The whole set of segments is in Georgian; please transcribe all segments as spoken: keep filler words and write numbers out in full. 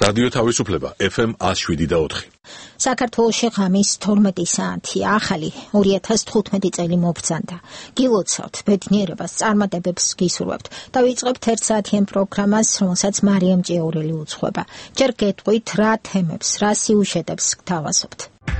რადიო თავისუფლება ეფ ემ one oh seven და four. საქართველოში ღამის თორმეტი საათი ახალი ორი ათას თხუთმეტი წელი მობრძანდა. გილოცავთ ბედნიერებას, წარმატებებს გისურვებთ. დავიწყებთ ერთ საათიან პროგრამას, რომელსაც მარიამ ჭიაურელი უძღვება. ჯერ გეტყვით რა თემებს, რა სიუჟეტებს გთავაზობთ.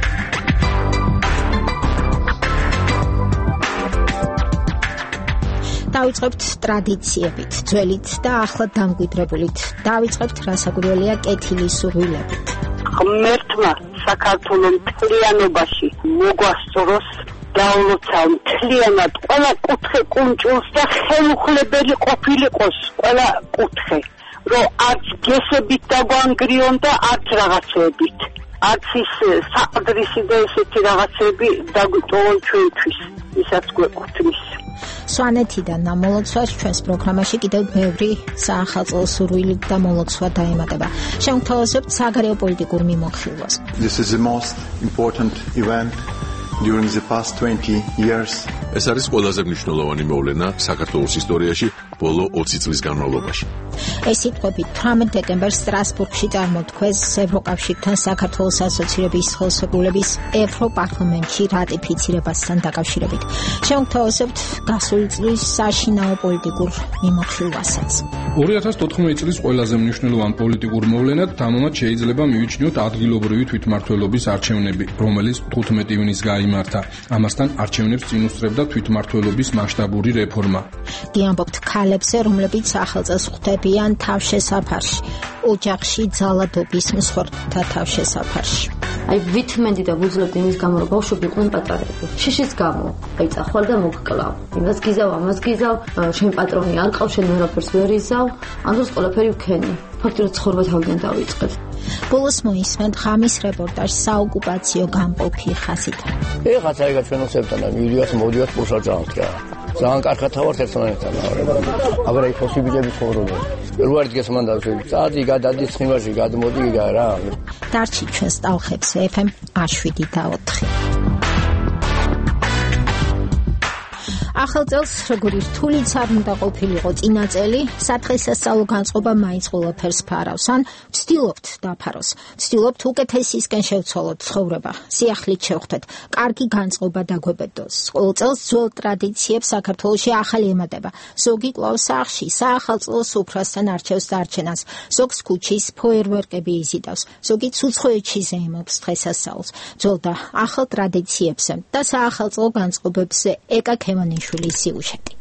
დავიწყებთ ტრადიციებით, ძველით და ახლად დამკვიდრებულით. დავიწყებთ რასაკვირველია კეთილის სურვილებით. ღმერთმა საქართველოს მთლიანობაში მოგვასწოროს დაულოცავ მთლიანად ყველა კუთხე კუნჭულს და ხელუხლებელი ყოფილიყოს ყველა კუთხე, რომ არც გესებით დაგვანგრიონ და არც რაღაცეებით. არც ის საყდრისი და ესეთი რაღაცები დაგვიტოვონ ჩვენთვის, ისაც გვეკუთვნის. სვანეთიდან ამოლოცვას ჩვენს პროგრამაში კიდევ ბევრი საახალწლო სურვილი და მოლოცვა დაემატება. შევთავაზებთ საგარეო პოლიტიკურ მიმოხილვას. This is the most important event during the past twenty years. ეს არის ყველაზე მნიშვნელოვანი მოვლენა საქართველოს ისტორიაში ბოლო ოცი წლის განმავლობაში. ეს სიტყვები თვრამეტ დეკემბერს სტრასბურგში წარმოთქვეს ევროკავშირთან საქართველოს ასოცირების ხელისუფლების ევროპარლამენტში რატიფიცირებასთან დაკავშირებით. შევთავაზებთ გასული წლის საშინაო პოლიტიკურ მიმოხილვასაც. ორი ათას თოთხმეტი წლის ყველაზე მნიშვნელოვან პოლიტიკურ მოვლენად დამომად შეიძლება მივიჩნიოთ ადგილობრივი თვითმმართველობის არჩევნები, რომელიც თხუთმეტი ივნისს გაიმართა. ამასთან არჩევნებს წინ უსწრებდა თვითმმართველობის მასშტაბური რეფორმა. გიამბობთ ქალებზე, რომლებიც ახალწელს ხვდებიან თავშესაფარში, ოჯახში ძალადობის მსხვერპლთა თავშესაფარში. აი ვითმენდი და ვუძლებდი იმის გამო, რომ ბავშვები იყვნენ პატარები. შიშის გამო, აი წახვალ და მოგკლავ. იმას გიზავ, ამას გიზავ, შენ პატრონი არ ყავს, შენ ვერაფერს ვერ იზავ, ამ დროს ყველაფერი ვქენი. ფაქტობრივად ცხოვრება თავიდან დავიწყებ. ბოლოს მოისმენთ ღამის რეპორტაჟს საოკუპაციო გამყოფი ხასიდან. ეხლა წაიგა ჩვენ უსებთან მივიდიოთ, მოდიოთ პუშაჭავთ რა. ძალიან კარგად თავართ ერთმანეთთან. აბა იქ პოსიბილები ცხოვრობენ. რუარ დღეს მან დავშვი. წადი გადადი ცხიმაში, გადმოდი რა. დარჩი ჩვენს ტალხებს ეფ ემ one oh seven და four. ახალ წელს როგორი რთულიც არ უნდა ყოფილიყო წინა წელი, სადღესასწაულო განწყობა მაინც ყველაფერს ფარავს, ან ვცდილობთ დაფაროს. ვცდილობთ უკეთესისკენ შევცვალოთ ცხოვრება, სიახლით შევხვდეთ, კარგი განწყობა დაგვებედოს. ყოველ წელს ძველ ტრადიციებს საქართველოში ახალი ემატება. ზოგი კლავს სახლში, საახალწლო სუფრასთან არჩევს დარჩენას, ზოგს ქუჩის ფოიერვერკები იზიდავს, ზოგიც უცხოეთში ზეიმობს დღესასწაულს. ძველ და ახალ ტრადიციებზე და საახალწლო განწყობებზე ეკა ქემანიშვილის სიუჟეტი.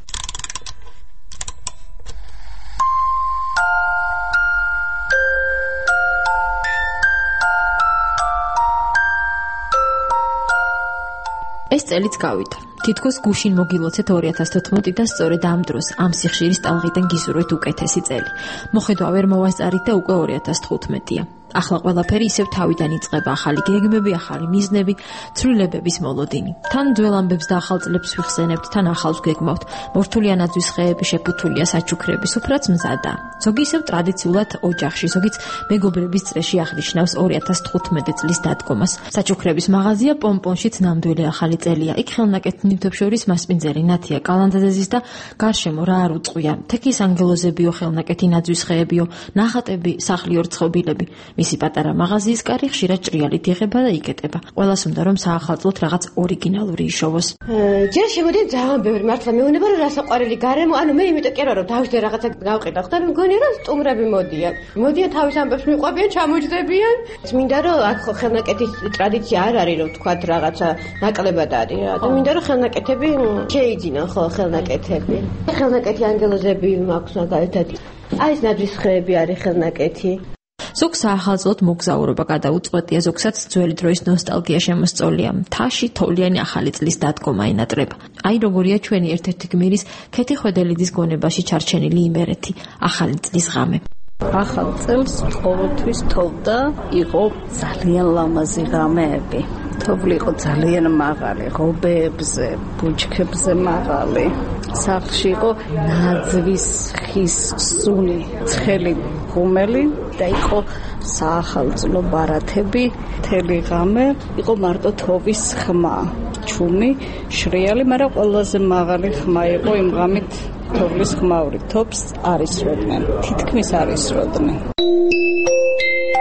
ეს წელიც გავიდა. თითქოს გუშინ მოგილოცეთ ორი ათას თოთხმეტი და სწორედ ამ დროს ამ სიხშირის ტალღიდან გისურვეთ უკეთესი წელი. მოხედვა ვერ მოვასწარით და უკვე ორი ათას თხუთმეტია. ახლა ყველაფერი ისევ თავიდან იწყება, ახალი გეგმები, ახალი მიზნები, ცვლილებების მოლოდინი. თან ძველ ამბებს და ახალ წლებს ვიხსენებთ, თან ახალს გეგმავთ. მორთულია ნაძვის ხეები, შეფუთულია საჩუქრები, სუფრაც მზადა. ზოგი ისევ ტრადიციულად ოჯახში, ზოგიც მეგობრების წრეში აღნიშნავს ორი ათას თხუთმეტი წლის დადგომას. საჩუქრების მაღაზია პომპონშიც ნამდვილი ახალი წელია. იქ ხელნაკეთ ნივთებს შორის მასპინძელი ნათია კალანდაძეზის და გარშემო რა არ უწყვია. თექის ანგელოზებიო, ხელნაკეთი ნაძვის ხეებიო, ნახატები, სახლი ორცხობილები. მისი პატარა მაღაზიის კარი ხშირად ჭრიალით იღება და იკეტება. ყველას უნდა რომ საახალწლოდ რაღაც ორიგინალური იშოვოს. ჯერ შემოდიან ძალიან ბევრი მართლა მეუბნება რომ რასაყვარელი გარემო, ანუ მე იმიტომ კი არა რომ დავждე რაღაცა გავყიდა, ხდება მგონია რომ სტუმრები მოდიან. მოდიან თავის ამბებს მიყვებიან, ჩამოჯდებიან. მინდა რომ აქ ხო ხელნაკეთის ტრადიცია არ არის რომ თქვათ რაღაცა ნაკლებად არის რა. და მინდა რომ ხელნაკეთები შეიძინონ ხო ხელნაკეთები. ხელნაკეთი ანგელოზები მაქვს მაგალითად. აი ეს ნაძვის ხეები არის ხელნაკეთი. ზოგ საახალწლოდ მოგზაურობა გადაუწყვეტია, ზოგსაც ძველი დროის ნოსტალგია შემოსწოლია. მთაში თოვლიანი ახალი წლის დადგომა ინატრება. აი როგორია ჩვენი ერთ-ერთი გმირის ქეთი ხვედელიძის გონებაში ჩარჩენილი იმერეთი, ახალი წლის ღამე. ახალ წელს ყოველთვის თოვდა იყო ძალიან ლამაზი ღამეები. თოვლი იყო ძალიან მაღალი, ღობეებზე, ბუჩქებზე მაღალი. სახლში იყო ნაძვის ხის სუნი, ცხელი ღუმელი და იყო საახალწლო ბარათები, მთელი ღამე იყო მარტო თოვის ხმა, ჩუმი, შრიალი, მაგრამ ყველაზე მაღალი ხმა იყო იმ ღამით თოვლის ხმაური. თობს არ ისროდნენ, თითქმის არ ისროდნენ.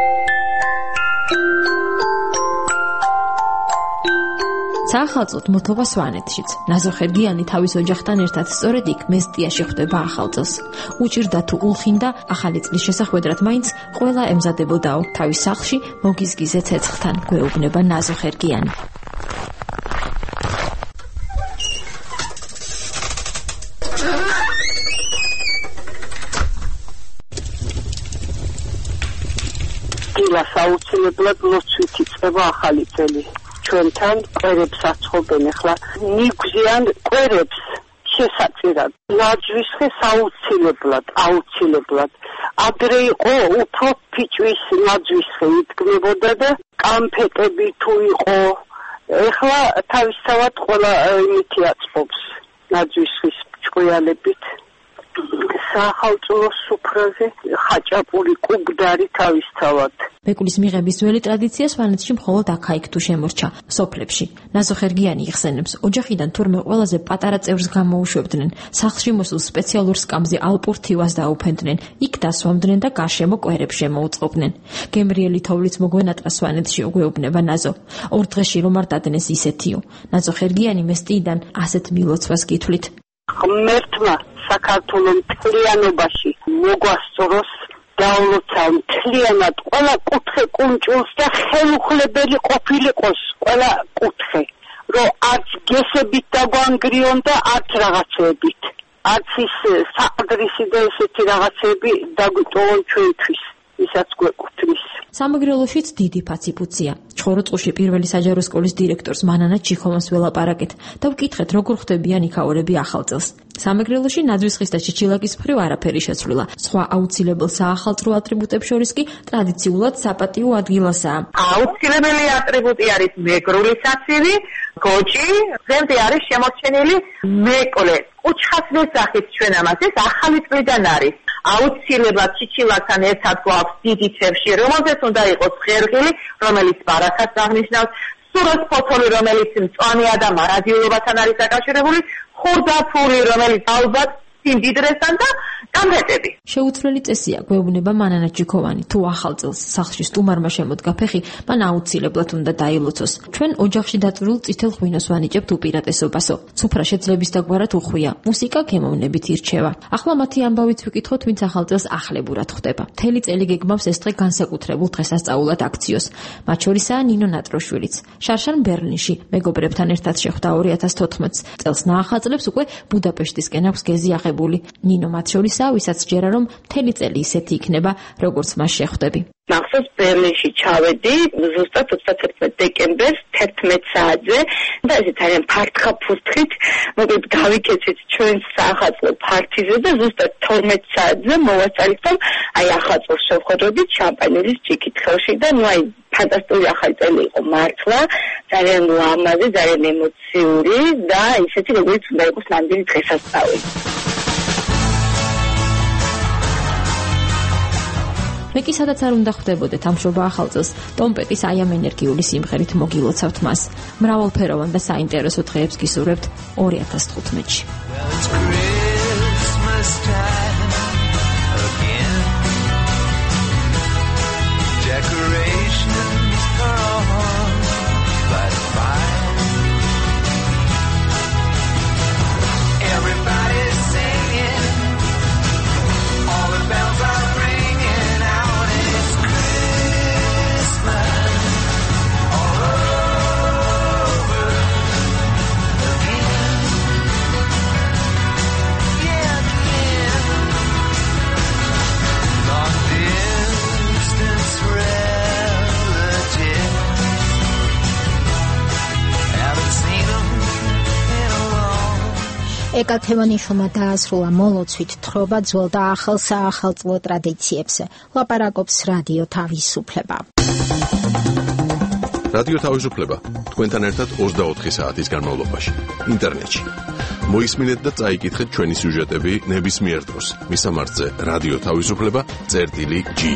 საახალწლოდ მოთხოვა სვანეთშიც. ნაზო ხერგიანი თავის ოჯახთან ერთად სწორედ იქ მესტიაში ხვდება ახალ წელს. უჭირდა თუ ულხინდა ახალი წლის შესახვედრად მაინც ყველა ემზადებოდაო თავის სახლში მოგიზგიზე ცეცხლთან გვეუბნება ნაზო ხერგიანი. დილას აუცილებლად ლოცვით იწყება ახალი წელი. ჩვენთან კვერებს აცხობენ ახლა ნიგვზიან კვერებს შესაწირად. ნაძვის ხეს აუცილებლად, აუცილებლად. ადრე იყო უფრო ფიჭვის ნაძვის ხე იდგმებოდა და კამფეტები თუ იყო. ეხლა თავისთავად ყველა იმითი აწყობს ნაძვის ხის ჭკვიანებით. საახალწლო სუფრაზე ხაჭაპური კუგდარი თავისთავად. მეკულის მიღების ძველი ტრადიცია სვანეთში მხოლოდ აქა-იქ თუ შემორჩა, სოფლებში. ნაზო ხერგიანი იხსენებს, ოჯახიდან თურმე ყველაზე პატარა წევრს გამოუშვებდნენ, სახლში მოსულ სპეციალურ სკამზე ალპურ თივას დაუფენდნენ, იქ დასვამდნენ და გარშემო კვერებს შემოუწყობდნენ. გემრიელი თოვლიც მოგვენატრა სვანეთში, უგვეუბნება ნაზო. ორ დღეში რომ არ დადნეს ისეთიო. ნაზო ხერგიანი მესტიიდან ასეთ მილოცვას გითვლით. ღმერთმა საქართველოს მთლიანობაში მოგვასწოროს დაულოცა მთლიანად ყველა კუთხე კუნჭულს და ხელუხლებელი ყოფილიყოს ყველა კუთხე, რომ არც გესებით დაგვანგრიონ და არც რაღაცეებით, არც ის საყდრისი და ესეთი რაღაცები დაგვიტოვონ ჩვენთვის, ისაც გვეკუთვნის. სამეგრელოშიც დიდი ფაციფუცია. ჩხოროწყუში პირველი საჯარო სკოლის დირექტორს მანანა ჩიხოვანს ველაპარაკეთ და ვკითხეთ როგორ ხვდებიან იქაურები ახალ წელს. სამეგრელოში ნაძვის ხის და ჩიჩილაკის მხრივ არაფერი შეცვლილა. სხვა აუცილებელ საახალწლო ატრიბუტებს შორის კი ტრადიციულად საპატიო ადგილასაა. აუცილებელი ატრიბუტი არის მეგრული საცივი, გოჭი, ზემდე არის შემორჩენილი მეკლე. კუჩხასლის სახით ჩვენ ამას ეს ახალი წლიდან არის. აუცილებლად ჩიჩილაკთან ერთად გვაქვს დიდი ცევში, რომელზეც უნდა იყოს ხერხილი, რომელიც ბარაქას აღნიშნავს, სუროს ფოთოლი, რომელიც მწვანეა და მარადიულობასთან არის დაკავშირებული, ხურდაფული, რომელიც ალბათ სიმდიდრესთან და კამფეტები. შეუცვლელი წესია, გვეუბნება მანანა ჩიქოვანი, თუ ახალ წელს სახლში სტუმარმა შემოდგა ფეხი, მან აუცილებლად უნდა დაილოცოს. ჩვენ ოჯახში დაწვრილ წითელ ღვინოს ვანიჭებთ უპირატესობასო. სუფრა შეძლების დაგვარად უხვია, მუსიკა გემოვნებით ირჩევა. ახლა მათი ამბავით ვიკითხოთ, ვინც ახალ წელს ახლებურად ხვდება. მთელი წელი გეგმავს ეს დღე განსაკუთრებულ დღესასწაულად აქციოს. მათ შორისაა ნინო ნატროშვილიც. შარშან ბერლინში მეგობრებთან ერთად შეხვდა ორი ათას თოთხმეტს წელს ნაახალწლებს უკვე ბუდაპეშტისკენ აქვს გეზი აღებული. ნინო მათ შორისაა, ვისაც ჯერა რომ მთელი წელი ისეთი იქნება, როგორც მას შეხვდები. მახსოვს ბერლინში ჩავედი ზუსტად ოცდათერთმეტ დეკემბერს თერთმეტ საათზე და ესეთ არიან ფართხა ფურთხით, მოკლედ გავიქეცეთ ჩვენ საახალწლო ფართიზე და ზუსტად თორმეტ საათზე მოვაწალით, რომ აი ახალწლს შევხვდებით შამპანილის ჭიქით ხელში და ნუ აი ფანტასტიკური ახალი წელი იყო მართლა, ძალიან ლამაზი, ძალიან ემოციური და ისეთი როგორც უნდა იყოს ნამდვილი დღესასწაული. მე კი სადაც არ უნდა ხვდებოდეთ ამშობა ახალ წელს, ტომპეტის აი ამ ენერგიული სიმღერით მოგილოცავთ მას. მრავალფეროვან და საინტერესო დღეებს გისურვებთ ორი ათას თხუთმეტში. ეკა თემანიშვილმა დაასრულა მოლოცვით თხრობა ძველ და ახალ საახალწლო ტრადიციებს. ლაპარაკობს რადიო თავისუფლება. რადიო თავისუფლება თქვენთან ერთად ოცდაოთხი საათის განმავლობაში ინტერნეტში. მოისმინეთ და წაიკითხეთ ჩვენი სიუჟეტები ნებისმიერ დროს. მისამართზე რადიო თავისუფლება წერტილი ჯი.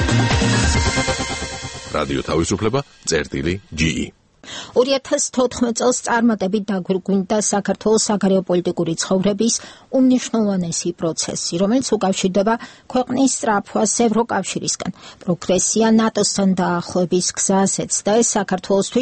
რადიო თავისუფლება წერტილი ჯი. ორი ათას თოთხმეტ წელს წარმატებით დაგვირგვინდა საქართველოს საგარეო პოლიტიკური ცხოვრების უმნიშვნელოვანესი პროცესი, რომელიც უკავშირდება ქვეყნის სწრაფვას ევროკავშირისგან, პროგრესია ნატოსთან დაახლოების გზაზეც და ეს საქართველოსთვის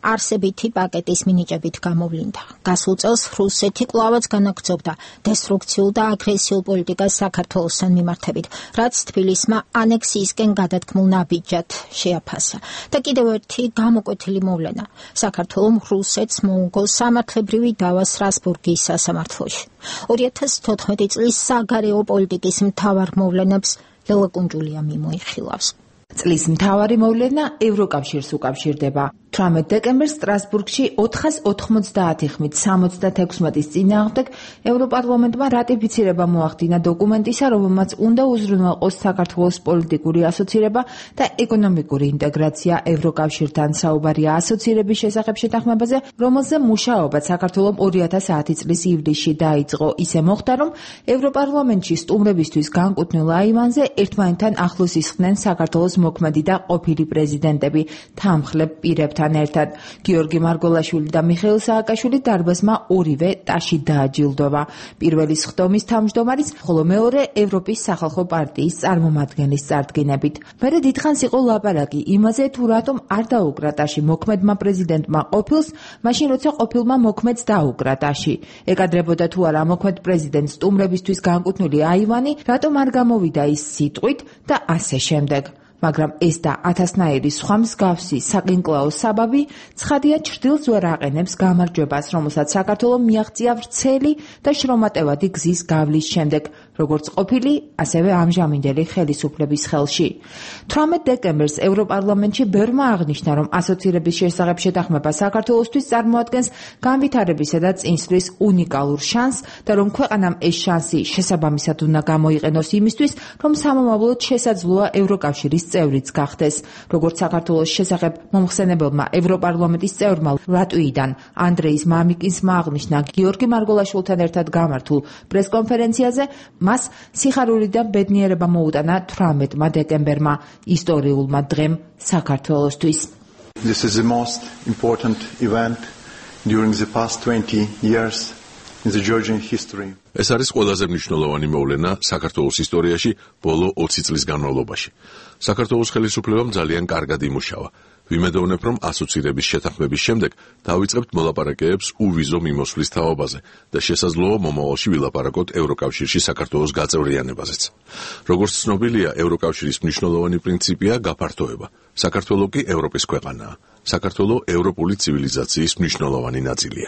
არსებითი პაკეტის მინიჭებით გამოვლინდა. გასულ წელს რუსეთი კვლავაც განაგრძობდა დესტრუქციულ და აგრესიულ პოლიტიკას საქართველოსთან მიმართებით, რაც თბილისმა ანექსიისკენ გადადგმულ ნაბიჯად შეაფასა. და კიდევ ერთი გამოკვეთილი მოვლენა. საქართველომ რუსეთს მოუგო სამართლებრივი დავა სტრასბურგის სასამართლოში. ორი ათას თოთხმეტი წლის საგარეო პოლიტიკის მთავარ მოვლენებს ლელა კუნჯულია მიმოიხილავს. წლის მთავარი მოვლენა ევროკავშირს უკავშირდება. თვრამეტ დეკემბერს სტრასბურგში ოთხას ოთხმოცდაათი ხმით სამოცდათექვსმეტის წინააღმდეგ ევროპარლამენტმა რატიფიცირება მოახდინა დოკუმენტისა, რომელმაც უნდა უზრუნველყოს საქართველოს პოლიტიკური ასოცირება და ეკონომიკური ინტეგრაცია ევროკავშირთან. საუბარია ასოცირების შესახებ შეთანხმებაზე, რომელზე მუშაობა საქართველოს ორი ათას ათი წლის ივლისში დაიწყო. ისე მოხდა, რომ ევროპარლამენტში სტუმრებისთვის განკუთვნილ აივანზე ერთმანეთთან ახლოს ისხდნენ საქართველოს მოქმედი და ყოფილი პრეზიდენტები თანმხლებ პირებთან ერთად. გიორგი მარგოლაშვილი და მიხეილ სააკაშვილი დარბაზმა ორივე ტაში დააჯილდოვა. პირველი სხდომის თავმჯდომარის, ხოლო მეორე ევროპის სახალხო პარტიის წარმომადგენლის წარდგინებით. მერე დიდხანს იყო ლაპარაკი იმაზე, თუ რატომ არ დაუკრა ტაში მოქმედმა პრეზიდენტმა ყოფილს, მაშინ როცა ყოფილმა მოქმედს დაუკრა ტაში. ეკადრებოდა თუ არა მოქმედ პრეზიდენტს სტუმრებისთვის განკუთვნილი აივანი, რატომ არ გამოვიდა ის სიტყვით და ასე შემდეგ. მაგრამ ეს და ათასნაირი სხვა მსგავსი საყინკლაო საბაბი ცხადია ჩრდილს ვერ აყენებს გამარჯვებას, რომელსაც საქართველოს მიაღწია ვრცელი და შრომატევადი გზის გავლის შემდეგ, როგორც ყოფილი, ასევე ამჟამინდელი ხელისუფლების ხელში. თვრამეტ დეკემბერს ევროპარლამენტში ბევრმა აღნიშნა, რომ ასოცირების შესახებ შეთანხმება საქართველოსთვის წარმოადგენს განვითარებისა და წინსვლის უნიკალურ შანსს და რომ ქვეყანამ ეს შანსი შესაბამისად უნდა გამოიყენოს იმისთვის, რომ სამომავლოდ შესაძლოა ევროკავშირის წევრიც გახდეს. როგორც საქართველოს შესახებ მომხსენებელმა ევროპარლამენტის წევრმა ლატვიიდან ანდრეის მამიკინსმა აღნიშნა გიორგი მარგოლაშვილთან ერთად გამართულ პრესკონფერენციაზე, მას სიხარული და ბედნიერება მოუტანა თვრამეტმა დეკემბერმა, ისტორიულმა დღემ საქართველოსთვის. This is the most important event during the past twenty years in the Georgian history. ეს არის ყველაზე მნიშვნელოვანი მოვლენა საქართველოს ისტორიაში ბოლო ოცი წლის განმავლობაში. საქართველოს ხელისუფლებამ ძალიან კარგად იმუშავა. ვიმედოვნებ, რომ ასოცირების შეთანხმების შემდეგ დავიწყებთ მოლაპარაკებებს უვიზო მიმოსვლის თაობაზე და შესაძლოა მომავალში ვილაპარაკოთ ევროკავშირში საქართველოს გაწევრიანებაზეც. როგორც ცნობილია, ევროკავშირის მნიშვნელოვანი პრინციპია გაფართოება. საქართველო კი ევროპის ქვეყანაა. საქართველო ევროპული ცივილიზაციის მნიშვნელოვანი ნაწილია.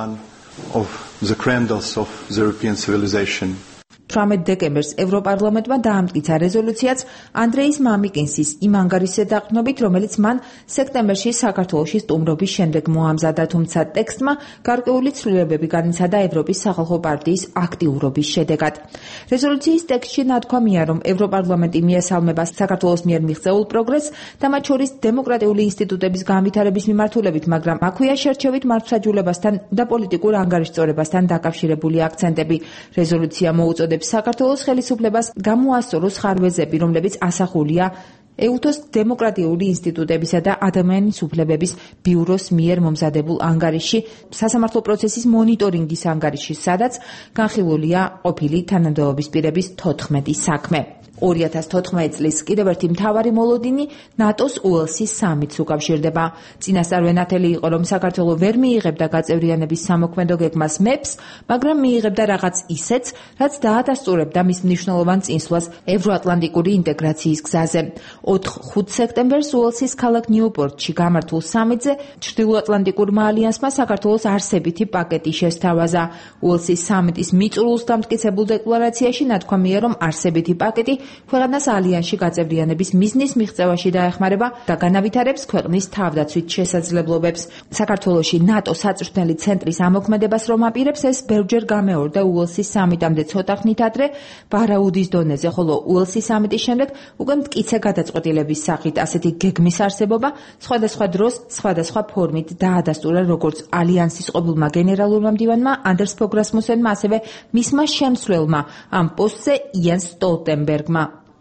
Of the cradles of the European civilization. თვრამეტ დეკემბერს ევროპარლამენტმა დაამტკიცა რეზოლუციაც ანდრეის მამიკინსის იმ ანგარიშზე დაყრდნობით, რომელიც მან სექტემბერში საქართველოში სტუმრობის შემდეგ მოამზადა, თუმცა ტექსტმა გარკვეული ცვლილებები განიცადა ევროპის სახალხო პარტიის აქტიურობის შედეგად. რეზოლუციის ტექსტში ნათქვამია, რომ ევროპარლამენტი მიესალმება საქართველოს მიერ მიღწეულ პროგრესს და მათ შორის დემოკრატიული ინსტიტუტების განვითარების მიმართულებით, მაგრამ აქვეა შერჩევით მართლმსაჯულებასთან და პოლიტიკურ ანგარიშწორებასთან დაკავშირებული აქცენტები. რეზოლუცია მოუწოდებს საქართველოს ხელისუფლებას გამოასწოროს ხარვეზები, რომლებიც ასახულია ეუთოს დემოკრატიული ინსტიტუტებისა და ადამიანის უფლებების ბიუროს მიერ მომზადებულ ანგარიშში, სასამართლო პროცესის მონიტორინგის ანგარიშში, სადაც განხილულია ყოფილი თანამდებობის პირების თოთხმეტი საქმე. ორი ათას თოთხმეტი წლის კიდევ ერთი მთავარი მოლოდინი ნატოს უელსის სამიტს უკავშირდება. წინასწარ ვენათელი იყო, რომ საქართველო ვერ მიიღებდა გაწევრიანების სამოქმედო გეგმას მეფს, მაგრამ მიიღებდა რაღაც ისეთს, რაც დაადასტურებდა მის მნიშვნელოვან წინსვლას ევროატლანტიკური ინტეგრაციის გზაზე. ოთხ-ხუთ სექტემბერს უელსის ქალაქ ნიუპორტში გამართულ სამიტზე ჩრდილოატლანტიკურმა ალიანსმა საქართველოს არსებითი პაკეტი შესთავაზა. უელსის სამიტის მიწურულს დამტკიცებულ დეკლარაციაში ნათქვამია, რომ არსებითი პაკეტი ქვეყანას ალიანსში გაწევრიანების მიზნის მიღწევაში დაეხმარება და განავითარებს ქვეყნის თავდაცვით შესაძლებლობებს. საქართველოში ნატო საწვრთნელი ცენტრის ამოქმედებას რომ აპირებს, ეს ბევრჯერ გამეორდა უელსის სამიტამდე ცოტა ხნით ადრე ვარაუდის დონეზე, ხოლო უელსის სამიტის შემდეგ უკვე მტკიცე გადაწყვეტილების სახით ასეთი გეგმის არსებობა სხვადასხვა დროს სხვადასხვა ფორმით დაადასტურა როგორც ალიანსის ყოფილმა გენერალურმა მდივანმა ანდერს ფოგ რასმუსენმა, ასევე მისმა შემცვლელმა ამ პოსტზე იენს სტოლტენბერგმა.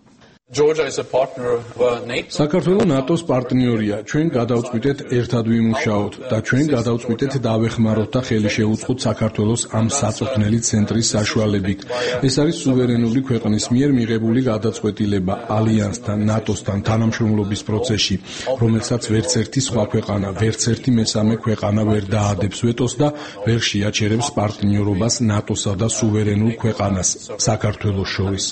Georgia is a partner of NATO. საქართველოს ნატოს პარტნიორია. ჩვენ გადავწყვიტეთ ერთად ვიმუშაოთ და ჩვენ გადავწყვიტეთ დავეხმაროთ და ხელი შევუწყოთ საქართველოს ამ საწვრთნელი ცენტრის საშუალებით. ეს არის სუვერენული ქვეყნის მიერ მიღებული გადაწყვეტილება ალიანსთან, ნატოსთან თანამშრომლობის პროცესში, რომელსაც ვერც ერთი სხვა ქვეყანა, ვერც ერთი მესამე ქვეყანა ვერ დაადებს ვეტოს და ვერ შეაჩერებს პარტნიორობას ნატოსა და სუვერენულ ქვეყანას საქართველოს შორის.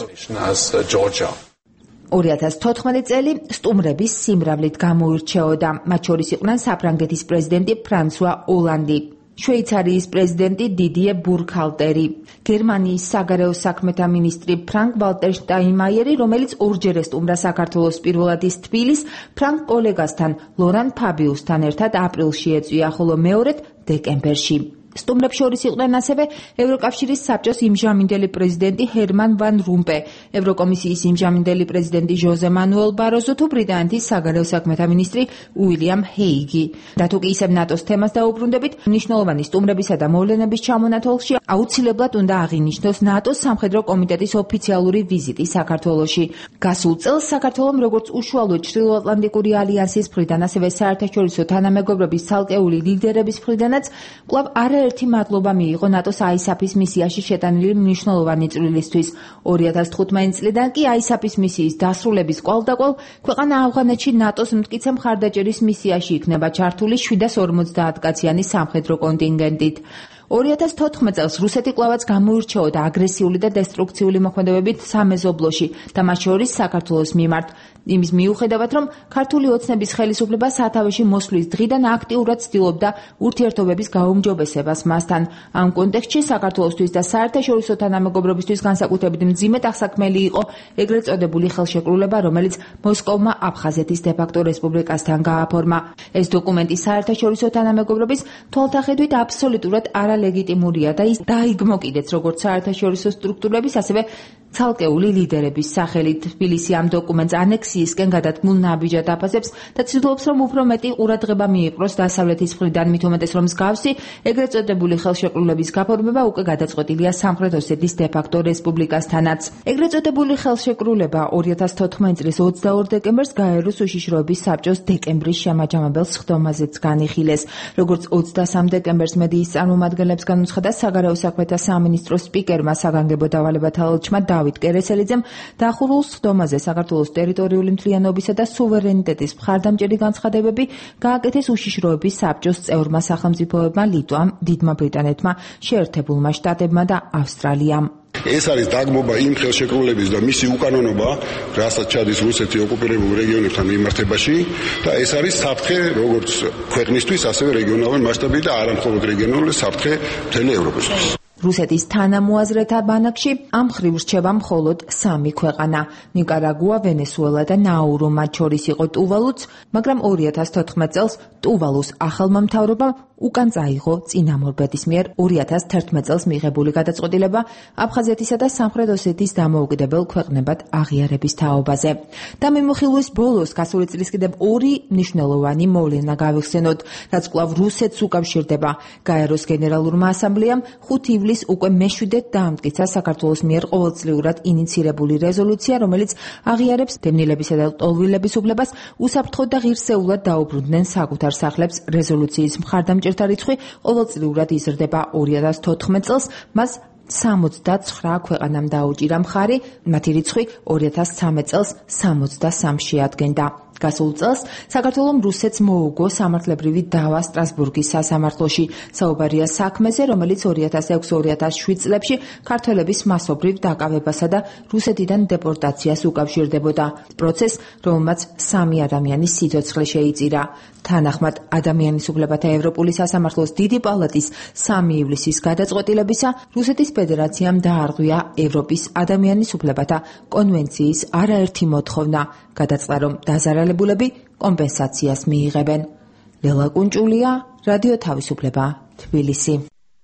ორი ათას თოთხმეტი წელი სტუმრების სიმრავლით გამოირჩეოდა. მათ შორის იყვნენ საფრანგეთის პრეზიდენტი ფრანსუა ოლანდი, შვეიცარიის პრეზიდენტი დიდიე ბურქჰალტერი, გერმანიის საგარეო საქმეთა მინისტრი ფრანკ ვალტერ შტაინმაიერი, რომელიც ორჯერ ესტუმრა საქართველოს პირველად ის თბილის ფრანკ კოლეგასთან ლორან ფაბიუსთან ერთად აპრილში ეწვია, ხოლო მეორედ დეკემბერში. სტუმრებს შორის იყვნენ ასევე ევროკავშირის საბჭოს იმჟამინდელი პრეზიდენტი ჰერმან ვან რომპე, ევროკომისიის იმჟამინდელი პრეზიდენტი ჟოზე მანუელ ბაროზო თუ ბრიტანეთის საგარეო საქმეთა მინისტრი უილიამ ჰეიგი. და თუ კი ისევ ნატოს თემას დაუბრუნდებით, მნიშვნელოვანი სტუმრებისა და მოვლენების ჩამონათვალში აუცილებლად უნდა აღინიშნოს ნატოს სამხედრო კომიტეტის ოფიციალური ვიზიტი საქართველოში. გასულ წელს საქართველომ როგორც უშუალო ჩრდილოატლანტიკური ალიანსის მხრიდან, ასევე საერთაშორისო თანამეგობრობის ცალკეული ლიდერების მხრიდანაც კვლავ არა ერთი მადლობა მიიღო ნატოს აისაფის მისიაში შეტანილი მნიშვნელოვანი წვლილისთვის. ორი ათას თხუთმეტი წლიდან კი აისაფის მისიის დასრულების კვალდაკვალ ქვეყანა ავღანეთში ნატოს მტკიცე მხარდაჭერის მისიაში იქნება ჩართული შვიდას ორმოცდაათ კაციანი სამხედრო კონტინგენტით. ორი ათას თოთხმეტ წელს რუსეთი კვლავაც გამოირჩეოდა აგრესიული და დესტრუქციული მოქმედებებით სამეზობლოში და მათ შორის საქართველოს მიმართ. იმის მიუხედავად, რომ ქართული ოცნების ხელისუფლება სათავეში მოსვლის დღიდან აქტიურად ცდილობდა ურთიერთობების გაუმჯობესებას მასთან. ამ კონტექსტში საქართველოსთვის და საერთაშორისო თანამეგობრობისთვის განსაკუთრებით მძიმედ აღსაქმელი იყო ეგრეთ წოდებული ხელშეკრულება, რომელიც მოსკოვმა აფხაზეთის დე-ფაქტო რესპუბლიკასთან გააფორმა. ეს დოკუმენტი საერთაშორისო თანამეგობრობის თვალთახედვით აბსოლუტურად არალეგიტიმურია და ის დაიგმო კიდეც როგორც საერთაშორისო სტრუქტურების, ასევე ცალკეული ლიდერების სახელით. თბილისი ამ დოკუმენტს ანექსიისკენ გადადგმულ ნაბიჯად აფასებს და ცდილობს, რომ უფრო მეტი ყურადღება მიიპყროს დასავლეთის მხრიდან, მით უმეტეს, რომ მსგავსი ეგრეთ წოდებული ხელშეკრულების გაფორმება უკვე გადაწყვეტილია სამხრეთ ოსეთის დე-ფაქტო რესპუბლიკასთანაც. ეგრეთ წოდებული ხელშეკრულება ორი ათას თოთხმეტი წლის ოცდაორ დეკემბერს გაეროს უშიშროების საბჭოს დეკემბრის შემაჯამებელ სხდომაზეც განიხილეს. როგორც ოცდასამ დეკემბერს მედიის წარმომადგენლებს განუცხადა საგარეო საქმეთა სამინისტროს სპიკერმა საგანგებო დავალებათა ელჩმა დავით კერესელიძემ, დახურულ სხდომაზე საქართველოს ტერიტორიული მთლიანობისა და სუვერენიტეტის მხარდამჭერი განცხადებები გააკეთეს უშიშროების საბჭოს წევრმა სახელმწიფოებმა ლიტვამ, დიდმა ბრიტანეთმა, შეერთებულმა შტატებმა და ავსტრალიამ. ეს არის დაგმობა იმ ხელშეკრულების და მისი უკანონობა, რასაც ჩადის რუსეთი ოკუპირებულ რეგიონებთან მიმართებაში და ეს არის საფრთხე როგორც ქვეყნისთვის, ასევე რეგიონალურ მასშტაბით და არა მხოლოდ რეგიონალური საფრთხე მთელი ევროპისთვის. რუსეთის თანამოაზრეთა ბანაკში ამ მხრივ რჩება მხოლოდ სამი ქვეყანა: ნიკარაგუა, ვენესუელა და ნაურუ. მათ შორის იყო ტუვალუც, მაგრამ ორი ათას თოთხმეტ წელს ტუვალუს ახალმა მთავრობამ უკან წაიღო წინამორბედის მიერ ორი ათას თერთმეტ წელს მიღებული გადაწყვეტილება აფხაზეთისა და სამხრეთ ოსეთის დამოუკიდებელ ქვეყნებად აღიარების თაობაზე. და მიმოხილვის ბოლოს გასული წლის კიდევ ორი მნიშვნელოვანი მოვლენა გავიხსენოთ, რაც კვლავ რუსეთს უკავშირდება. გაეროს გენერალურმა ასამბლეამ ხუთი ივლისს უკვე მეშვიდედ დაამტკიცა საქართველოს მიერ ყოველწლიურად ინიცირებული რეზოლუცია, რომელიც აღიარებს დევნილებისა და ლტოლვილების უფლებას უსაფრთხოდ და ღირსეულად დაუბრუნდნენ საკუთარ სახლებს. რეზოლუციის მხარდამჭერთა რიცხვი ყოველწლიურად იზრდება. ორი ათას თოთხმეტ წელს მას სამოცდაცხრა ქვეყანამ დაუჭირა მხარი, მათი რიცხვი ორი ათას ცხრამეტ წელს სამოცდასამს შეადგენდა. გასულ წელს საქართველომ რუსეთს მოუგო სამართლებრივი დავა სტრასბურგის სასამართლოში. საუბარია საქმეზე, რომელიც ორი ათას ექვსი ორი ათას შვიდ წლებში ქართველების მასობრივ დაკავებასა და რუსეთიდან დეპორტაციას უკავშირდებოდა. პროცესს, რომელმაც სამი ადამიანის სიცოცხლე შეიწირა. თანახმად ადამიანის უფლებათა ევროპული სასამართლოს დიდი პალატის სამი ივლისის გადაწყვეტილებისა, რუსეთის ფედერაციამ დაარღვია ევროპის ადამიანის უფლებათა კონვენციის არაერთი მოთხოვნა. გადაწყდა, რომ დაზარალებულები კომპენსაციას მიიღებენ. ლელა კუნჭულია, რადიო თავისუფლება, თბილისი.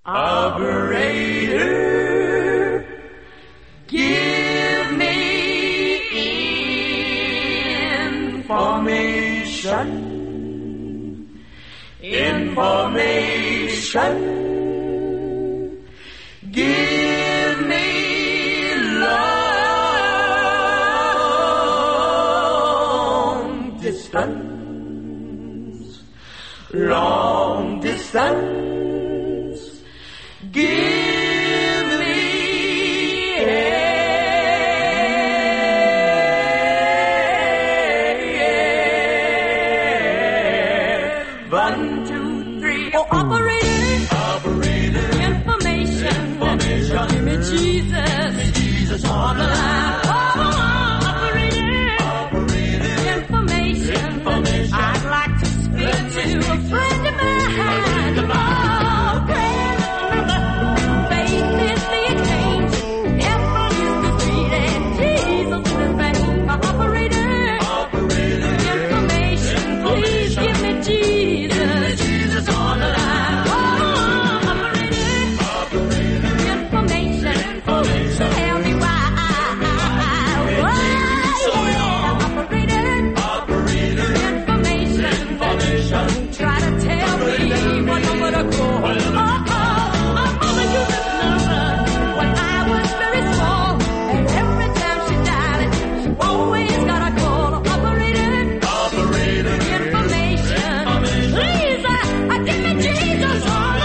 Give me information. Information. Give me love. distance, long distance, give me air. One, two, three, oh, operator, operator, information, information, give me Jesus, give me Jesus on the line. I'd like to speak to a friend of mine. Oh, friend, faith is the exchange. Heaven is the street, and Jesus is the vein. Operator, operator, information. Please give me Jesus. Jesus on the line. Oh, operator, operator, information. Information. Tell me why. Try to tell me what number to call. Oh, oh, my mother used this number when I was very small, and every time she dialed it, she always got a call. Operator, operator, information. Please, I, I give me Jesus on the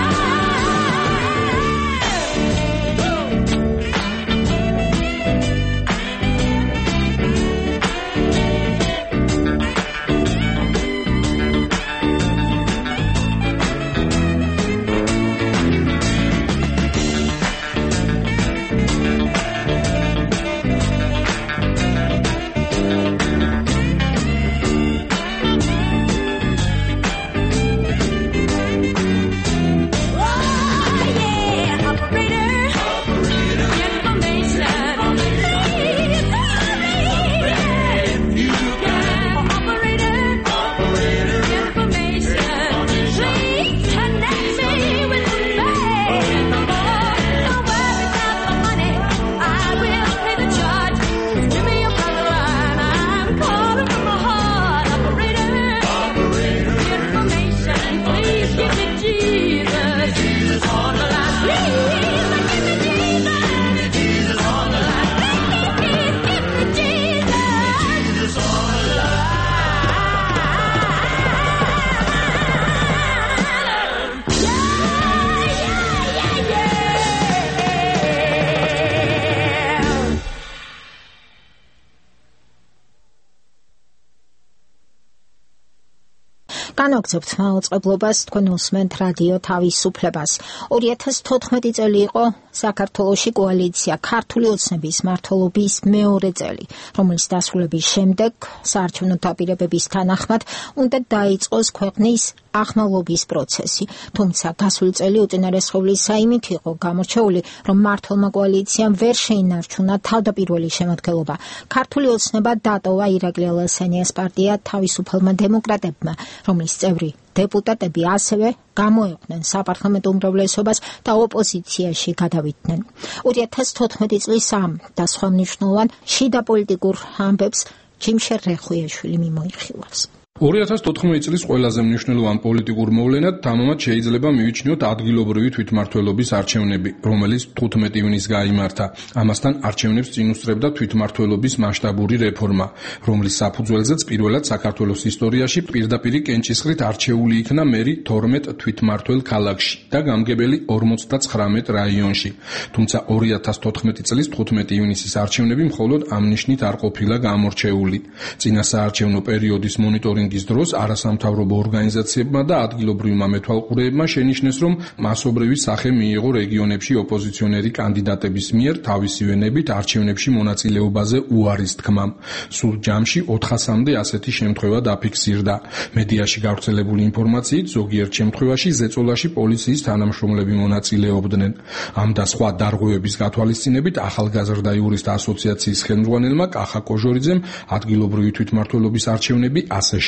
განაგზავნებთ მაუწყებლობას, თქვენ უსმენთ რადიო თავისუფლებას. ორი ათას თოთხმეტი წელი იყო საქართველოში კოალიცია ქართული ოცნების მმართველობის მეორე წელი, რომელიც დასრულების შემდეგ საარჩევნო დაპირებების თანახმად უნდა დაიწყოს ქვეყნის ახმალობის პროცესი. თუმცა გასული წელი უწინარესხევლის საიმით იყო გამორჩეული, რომ მმართველმა კოალიციამ ვერ შეინარჩუნა თავდაპირველი შემადგენლობა. ქართული ოცნება დატოვა ირაკლი ალასანიას პარტია თავისუფალმა დემოკრატებმა, რომლის წევრი დეპუტატები ასევე გამოეყვნენ საპარლამენტო უმრავლესობას და ოპოზიციაში გადავიდნენ. ორი ათას თოთხმეტი წლის ამ და სხვა მნიშვნელოვან შიდა პოლიტიკურ ამბებს ჯიმშერ რეხვიაშვილი მიმოიხილავს. ორი ათას თოთხმეტი წლის ყველაზე მნიშვნელოვან პოლიტიკურ მოვლენად თამამად შეიძლება მივიჩნიოთ ადგილობრივი თვითმმართველობის არჩევნები, რომელიც თხუთმეტი ივნისს გაიმართა. ამასთან არჩევნებს წინ უსწრებდა თვითმმართველობის მასშტაბური რეფორმა, რომლის საფუძველზეც პირველად საქართველოს ისტორიაში პირდაპირი კენჭისყრით არჩეული იქნა მერი თორმეტ თვითმმართველ ქალაქში და გამგებელი ორმოცდაცხრამეტ რაიონში. თუმცა ორი ათას თოთხმეტი წლის თხუთმეტი ივნისის არჩევნები მხოლოდ ამ ნიშნით არ ყოფილა გამორჩეული. წინა საარჩევნო პერიოდის მონიტორინგ ის დროს არასამთავრობო ორგანიზაციებმა და ადგილობრივმა მეთვალყურეებმა შენიშნეს, რომ მასობრივი სახე მიიღო რეგიონებში ოპოზიციონერი კანდიდატების მიერ თავისივენებით არჩევნებში მონაწილეობაზე უარის თქმამ. სულ ჯამში ოთხასამდე ასეთი შემთხვევა დაფიქსირდა. მედიაში გავრცელებული ინფორმაციით ზოგიერთ შემთხვევაში ზეწოლაში პოლიციის თანამშრომლები მონაწილეობდნენ. ამ და სხვა დარღვევების გათვალისწინებით ახალგაზრდა იურისტთა ასოციაციის ხელმძღვანელმა კახა კოჟორიძემ ადგილობრივი თვითმმართველობის არჩევნები ასე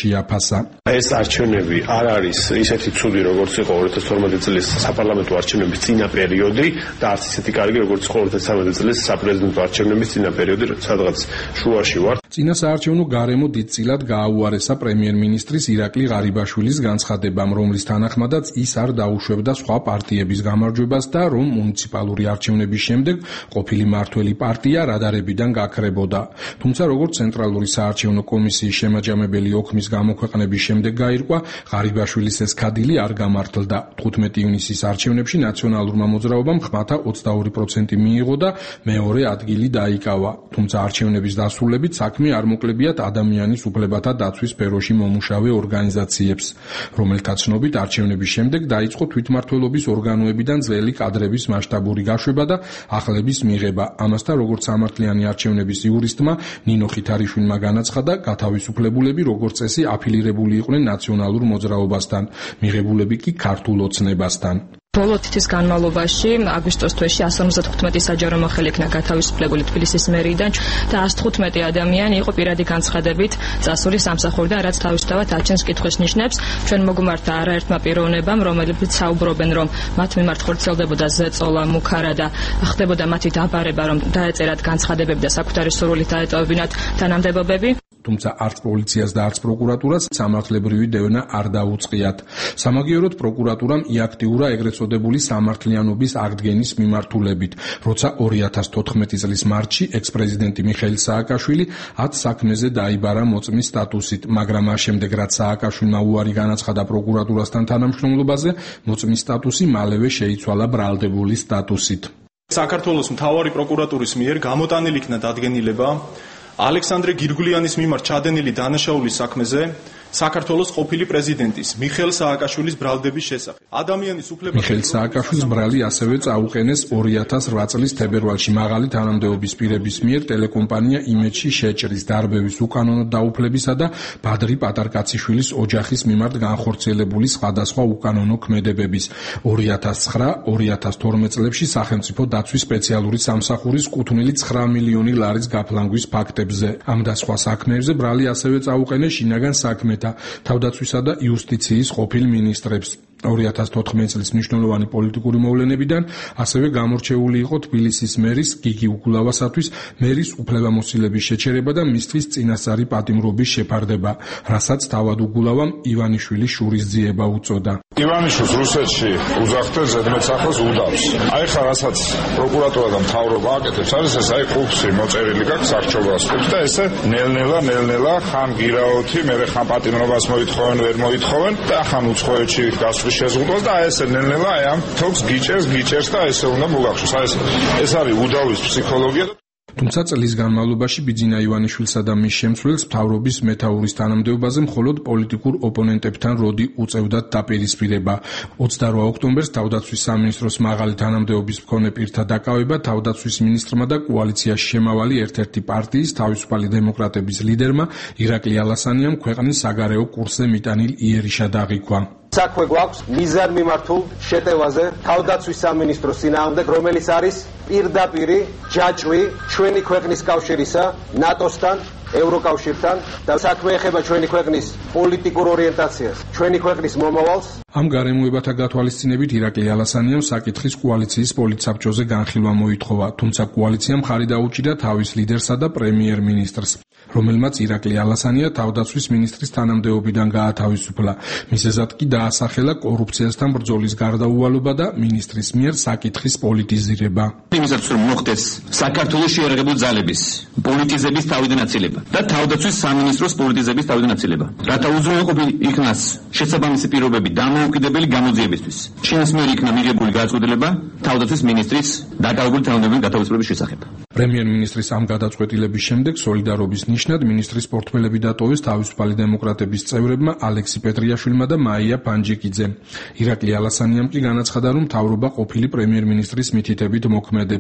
შეაფასა. ეს არჩევნები არ არის ისეთი ცუდი, როგორც იყო ორი ათას თორმეტი წლის საპარლამენტო არჩევნების წინა პერიოდი და არც ისეთი კარგი, როგორც იყო ორი ათას ცხრამეტი წლის საპრეზიდენტო არჩევნების წინა პერიოდი, სადღაც შუაში ვარ. წინა საარჩევნო გარემო დიდწილად გააუარესა პრემიერ-მინისტრის ირაკლი ღარიბაშვილის განცხადებამ, რომლის თანახმადაც ის არ დაუშვებდა სხვა პარტიების გამარჯვებას და რომ მუნიციპალური არჩევნების შემდეგ ყოფილი მმართველი პარტია რადარებიდან გაქრებოდა. თუმცა როგორც ცენტრალური საარჩევნო კომისიის შემაჯამებელი ოქმის გამოქვეყნების შემდეგ გაირკვა, ღარიბაშვილის ეს ქადილი არ გამართლდა. თხუთმეტი ივნისის არჩევნებში ნაციონალურმა მოძრაობამ ხმათა ოცდაორი პროცენტი მიიღო და მეორე ადგილი დაიკავა. თუმცა არჩევნების დასრულებით საქმე არ მოკლებიათ ადამიანის უფლებათა დაცვის სფეროში მომუშავე ორგანიზაციებს, რომელთა ცნობით არჩევნების შემდეგ დაიწყო თვითმმართველობის ორგანოებიდან ძველი კადრების მასშტაბური გაშვება და ახლების მიღება. ამასთან როგორც სამართლიანი არჩევნების იურისტმა ნინო ხითარიშვილმა განაცხადა, გათავისუფლებულები როგორც წესი აფილირებული იყვნენ ნაციონალურ მოძრაობასთან, მიღებულები კი ქართულ ოცნებასთან. ბოლო თითის განმავლობაში აგვისტოს თვეში εκατს ორმოცდათხუთმეტი საჯარო მოხელი იქნა გათავისუფლებული თბილისის მერიიდან და εκατს თხუთმეტი ადამიანი იყო პირადი განცხადებით წასული სამსახურიდან, რაც თავისთავად აჩენს კითხვის ნიშნებს ჩვენ მოგმართა არაერთმა პიროვნებამ, რომლებიც საუბრობენ, რომ მათ მიმართ ხორციელდებოდა ზეწოლა, მუქარა და ხდებოდა მათი დაბარება, რომ დაეწერათ განცხადებები და საკუთარი სურვილით დაეტოვებინათ თანამდებობები. თუმცა არც პოლიციას და არც პროკურატურას სამართლებრივი დევნა არ დაუწყიათ. სამაგიეროდ პროკურატურამ იაქტიურა ეგრეთ წოდებული სამართლიანობის აღდგენის მიმართულებით, როცა ორი ათას თოთხმეტი წლის მარტში ექს-პრეზიდენტი მიხეილ სააკაშვილი ათ საქმეზე დაიბარა მოწმის სტატუსით, მაგრამ მას შემდეგ რაც სააკაშვილმა უარი განაცხადა პროკურატურასთან თანამშრომლობაზე, მოწმის სტატუსი მალევე შეიცვალა ბრალდებული სტატუსით. საქართველოს მთავარი პროკურატურის მიერ გამოტანილი იქნა დადგენილება ალექსანდრე გირგულიანის მიმართ ჩადენილი დანაშაულის საქმეზე საქართველოს ყოფილი პრეზიდენტის მიხეილ სააკაშვილის ბრალდების შესახებ. ადამიანის უფლება მიხეილ სააკაშვილის ბრალი ასევე წაუყენეს ორი ათას რვა წლის თებერვალში მაღალი თანამდებობის პირების მიერ ტელეკომპანია იმედში შეჭრის, დარბევის, უკანონო დაუფლებისა და ბადრი პატარკაციშვილის ოჯახის მიმართ განხორციელებული სხვადასხვა უკანონო ქმედებების. ორი ათას ცხრა ორი ათას თორმეტ წლებში სახელმწიფო დაცვის სპეციალური სამსახურის კუთვნილი ცხრა მილიონი ლარის გაფლანგვის ფაქტებზე. ამ და სხვა საქმეებზე ბრალი ასევე წაუყენეს შინაგან საქმე თავდაცვისა და იუსტიციის ყოფილ მინისტრებს. ორი ათას თოთხმეტი წლის მნიშვნელოვანი პოლიტიკური მოვლენებიდან ასევე გამორჩეული იყო თბილისის მერის გიგი უგულავასათვის მერის უფლებამოსილების შეჩერება და მისთვის წინასწარი პატიმრობის შეფარდება, რასაც თავად უგულავამ ივანიშვილის შურისძიება უწოდა. ივანიშვილს რუსეთში უზახტე ზედმეტსახელს უდავს. აი ხა რასაც პროკურატურა და მთავრობა აკეთებს, არის ეს აი ყუფსი მოწერილი გაქვს არჩევნას და ესე ნელ-ნელა ნელ-ნელა ხან გირაოთი, მერე ხან პატიმრობას მოითხოვენ, ვერ მოითხოვენ და ხან უცხოეთში გასვლის შეზღუდვას და ესე ნელ-ნელა აი ამ თოქს გიჭერს, გიჭერს და ესე უნდა მოგახშოს. აი ეს არის უდავის ფსიქოლოგია. თუმცა წლის განმავლობაში ბიძინა ივანიშვილსა და მის შემცვლელს მთავრობის მეთაურის თანამდებობაზე მხოლოდ პოლიტიკურ ოპონენტებთან როდი უწევდათ დაპირისპირება. ოცდარვა ოქტომბერს თავდაცვის სამინისტროს მაღალი თანამდებობის მქონე პირთა დაკავება თავდაცვის მინისტრმა და კოალიციაში შემავალი ერთ-ერთი პარტიის თავისუფალი დემოკრატების ლიდერმა ირაკლი ალასანიამ ქვეყნის საგარეო კურსზე მიტანილ იერიშად აღიქვა. საქმე გვაქვს მიზანმიმართულ შეტევაზე თავდაცვის სამინისტროს წინააღმდეგ, რომელიც არის პირდაპირი ჯაჭვი ჩვენი ქვეყნის კავშირისა ნატოსთან, ევროკავშირთან და საქმე ეხება ჩვენი ქვეყნის პოლიტიკურ ორიენტაციას, ჩვენი ქვეყნის მომავალს. ამ გარემოებათა გათვალისწინებით ირაკლი ალასანიამ საკითხის კოალიციის პოლიტსაბჭოზე განხილვა მოითხოვა, თუმცა კოალიციამ ხარი დაუჭირა თავის ლიდერსა და პრემიერ-მინისტრს, რომელმაც ირაკლი ალასანია თავდაცვის მინისტრის თანამდებობიდან გაათავისუფლა. მისეზად კი დაასახელა კორუფციასთან ბრძოლის გარდაუვალობა და მინისტრის მიერ საკითხის პოლიტიზირება. იმისაც რომ მოხდეს საქართველოს შეერაღებული ძალების პოლიტიზების თავიდან აცილება და თავდაცვის სამინისტროს პოლიტიზების თავიდან აცილება, რათა უზრუნველყოფილი იქნას შესაბამისი პირობები დამოუკიდებელი გამოძიებისთვის. ჩინს მიერ იქნა მიღებული გადაწყვეტილება თავდაცვის მინისტრის დაკავებული თანამდებობის გათავისუფლების შესახებ. პრემიერ-მინისტრის ამ გადაწყვეტილების შემდეგ სოლიდარობის ნიშნად მინისტრის პორტფელები დატოვეს თავისუფალი დემოკრატების წევრებმა ალექსი პეტრიაშვილმა და მაია პანჯიკიძემ. ირაკლი ალასანიამ კი განაცხადა, რომ მთავრობა ყოფილი პრემიერ-მინისტრის მითითებით მოქმედებს.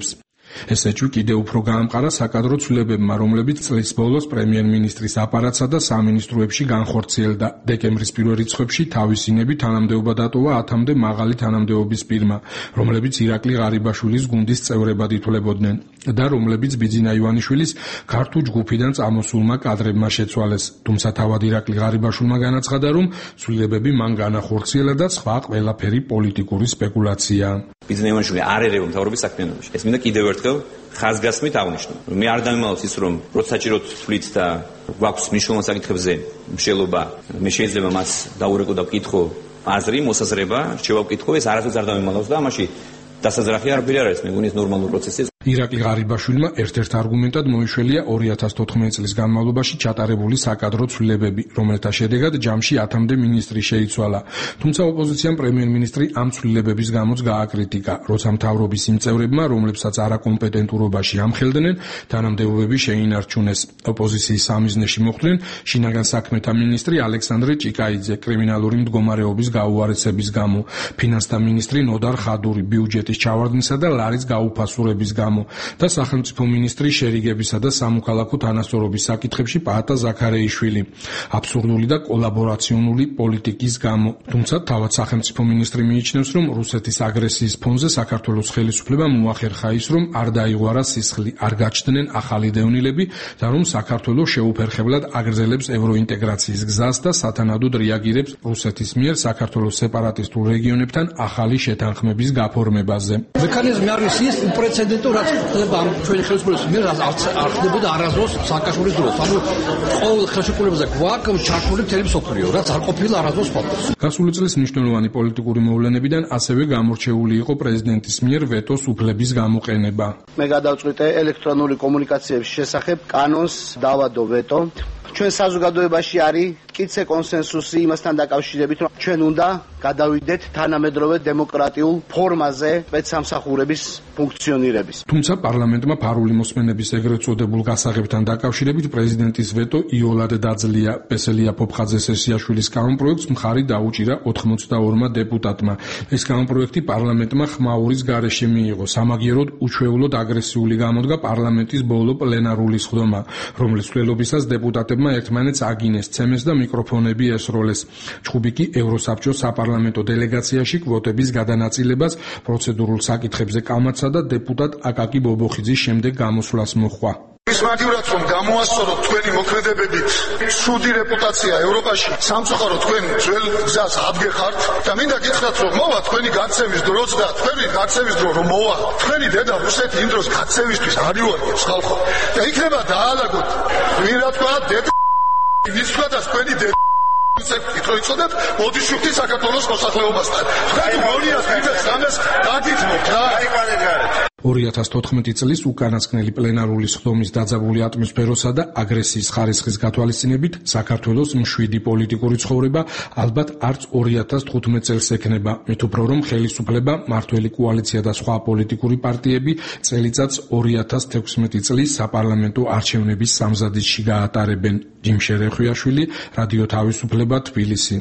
ესე ჯი კიდევ უფრო გაამყარა საკადრო ცვლილებებმა, რომლებიც წლის ბოლოს პრემიერ-მინისტრის აპარატსა და სამინისტროებში განხორციელდა. დეკემბრის პირველ რიცხვებში თავისინები თანამდებობა დატოვა ათამდე მაღალი თანამდებობის პირმა, რომლებიც ირაკლი ღარიბაშვილის გუნდის წევრებად ითვლებოდნენ და რომლებიც ბიძინა ივანიშვილის ქართულ ჯგუფიდან წამოსულმა კადრებმა შეცვალეს. თუმცა თავად ირაკლი ღარიბაშვილმა განაცხადა, რომ ცვლილებები მან განახორციელა და სხვა ყველაფერი პოლიტიკური სპეკულაცია. ბიძინა ივანიშვილი არ ერევა მთავრობის საქმიანობაში. ეს მინდა კიდევ ერთხელ ხაზგასმით აღვნიშნო. მე არ დამიმალავს ის, რომ როცა საჭიროდ თვლით და გვაქვს მნიშვნელოვან საკითხებზე მშელობა, მე შეიძლება მას დაურეკო და ვკითხო აზრი, მოსაზრება, რჩევა ვკითხო, ეს არასდროს არ დამიმალავს და ამაში დასაძრახი არაფერი არ არის. მე მგონი ეს ნორმალური პროცესია. ირაკლი ღარიბაშვილმა ერთ-ერთ არგუმენტად მოიშველია ორი ათას თოთხმეტი წლის განმავლობაში ჩატარებული საკადრო ცვლილებები, რომელთა შედეგად ჯამში ათამდე მინისტრი შეიცვალა. თუმცა ოპოზიციამ პრემიერ-მინისტრი ამ ცვლილებების გამოც გააკრიტიკა, როცა მთავრობის იმ წევრებმა, რომლებსაც არაკომპეტენტურობაში ამხელდნენ, თანამდებობები შეინარჩუნეს. ოპოზიციის სამიზნეში მოხვდნენ შინაგან საქმეთა მინისტრი ალექსანდრე ჭიკაიძე კრიმინალური მდგომარეობის გაუარესების გამო, ფინანსთა მინისტრი ნოდარ ხადური ბიუჯეტის ჩავარდნისა და ლარის გაუფასურების გამო და სახელმწიფო მინისტრი შერიგებისა და სამოქალაქო თანასწორობის საკითხებში პაატა ზაქარეიშვილი აბსურდული და კოლაბორაციონული პოლიტიკის გამო. თუმცა თავად სახელმწიფო მინისტრი მიიჩნევს, რომ რუსეთის აგრესიის ფონზე საქართველოს ხელისუფლებამ მოახერხა ის, რომ არ დაიღوارა სისხლი, არ გაჩნდნენ ახალი დევნილები და რომ საქართველოს შეუფერხებლად აგრძელებს ევროინტეგრაციის გზას და სათანადოდ რეაგირებს რუსეთის მიერ საქართველოს სეპარატისტულ რეგიონებთან ახალი შეთანხმების გაფორმებაზე. მექანიზმი არის ის უპრეცედენტო, რაც ხდება ამ ჩვენი ხელისუფლების მიერ არ ხდებოდა არასდროს სააკაშვილის დროს. ანუ ყოველ ხელისუფლებაზე გვაქვს ჩართული მთელი მსოფლიო, რაც არ ყოფილა არასდროს ფაქტს. გასული წლის მნიშვნელოვანი პოლიტიკური მოვლენებიდან ასევე გამორჩეული იყო პრეზიდენტის მიერ ვეტოს უფლების გამოყენება. მე გადავწყვიტე ელექტრონული კომუნიკაციების შესახებ კანონს დავადო ვეტო. ჩვენ საზოგადოებაში არის მტკიცე კონსენსუსი იმასთან დაკავშირებით, რომ ჩვენ უნდა გადავიდეთ თანამედროვე დემოკრატიულ ფორმაზე სპეცსამსახურების ფუნქციონირების. თუმცა პარლამენტმა ფარული მოსმენების ეგრეთ წოდებულ გასაღებთან დაკავშირებით პრეზიდენტის ვეტო იოლად დაძლია. პესელია ფოფხაძე სესიაშვილის კანონპროექტს მხარი დაუჭირა ოთხმოცდაორმა დეპუტატმა. ეს კანონპროექტი პარლამენტმა ხმაურის გარეშე მიიღო. სამაგიეროდ უჩვეულოდ აგრესიული გამოდგა პარლამენტის ბოლო პლენარული სხდომა, რომლის მცველობისას დეპუტატებმა ერთმანეთს აგინეს, ცემეს და მიკროფონები ესროლეს. ჩხუბი კი ევროსაბჭოს საპარლამენტო დელეგაციაში კვოტების გადანაწილებას პროცედურულ საკითხებზე კამათსა და დეპუტატ აკაკი ბობოხიძის შემდეგ გამოსვლას მოჰყვა. ის მაგივრად რომ გამოასწოროთ თქვენი მოქმედებებით ცუდი რეპუტაცია ევროპაში, სამწუხაროდ თქვენ ძველ გზას ადგეხართ და მინდა გითხრათ, რომ მოვა თქვენი გაცემის დროც და თქვენი გაცემის დრო რომ მოვა, თქვენი დედა რუსეთი იმ დროს გაცემისთვის არ იუარგებს ხალხო და იქნება დაალაგოთ. ვინ რა თქვა დედა ის თქვა და თქვენი დედა ისე იწოდებ ბოდიშუქი საქართველოს მოსახლეობასთან. თქვენ გონიას მიწეს ამას დაგიძმოთ რა. ორი ათას თოთხმეტი წლის უკანასკნელი პლენარული სხდომის დაძაბული ატმოსფეროსა და აგრესიის ხარისხის გათვალისწინებით საქართველოს მშვიდი პოლიტიკური ცხოვრება ალბათ არც ორი ათას თხუთმეტ წელს ექნება. მით უფრო რომ ხელისუფლება, მართველი კოალიცია და სხვა პოლიტიკური პარტიები წელიწადს ორი ათას თექვსმეტი წლის საპარლამენტო არჩევნების სამზადისში გაატარებენ. ჯიმშე რეხვიაშვილი, რადიო თავისუფლება, თბილისი.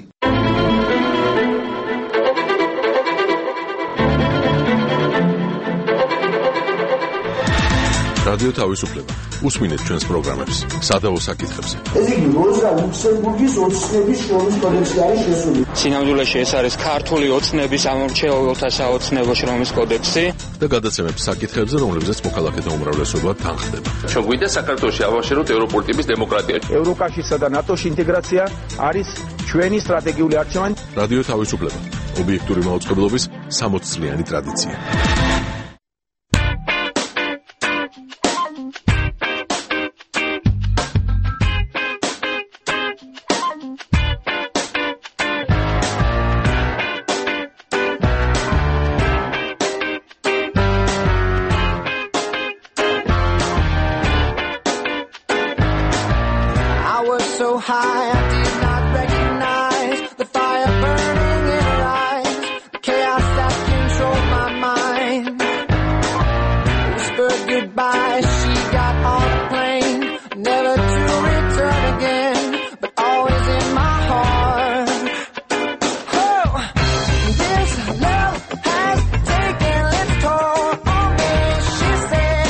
რადიო თავისუფლება. უსმინეთ ჩვენს პროგრამებს სადავო საკითხებზე. ეს იგი როზა ლუქსემბურგის ოცნების შრომის კოდექსი არის შესული. სინამდვილეში ეს არის ქართული ოცნების ამორჩეულთა საოცნებო შრომის კოდექსი და გადაცემებს საკითხებზე, რომლებზეც მოქალაქეთა უმრავლესობა თანხდება. ჩვენ გვინდა საქართველოში ავაშეროთ ევროპული ტიპის დემოკრატია. ევროკავშირსა და ნატოში ინტეგრაცია არის ჩვენი სტრატეგიული არჩევანი. რადიო თავისუფლება. ობიექტური მაუწყებლობის სამოც წლიანი ტრადიცია. High, I did not recognize the fire burning in her eyes, the chaos that controlled my mind. Whispered goodbye, she got on a plane, never to return again, but always in my heart. Oh, this love has taken its toll on me, she said.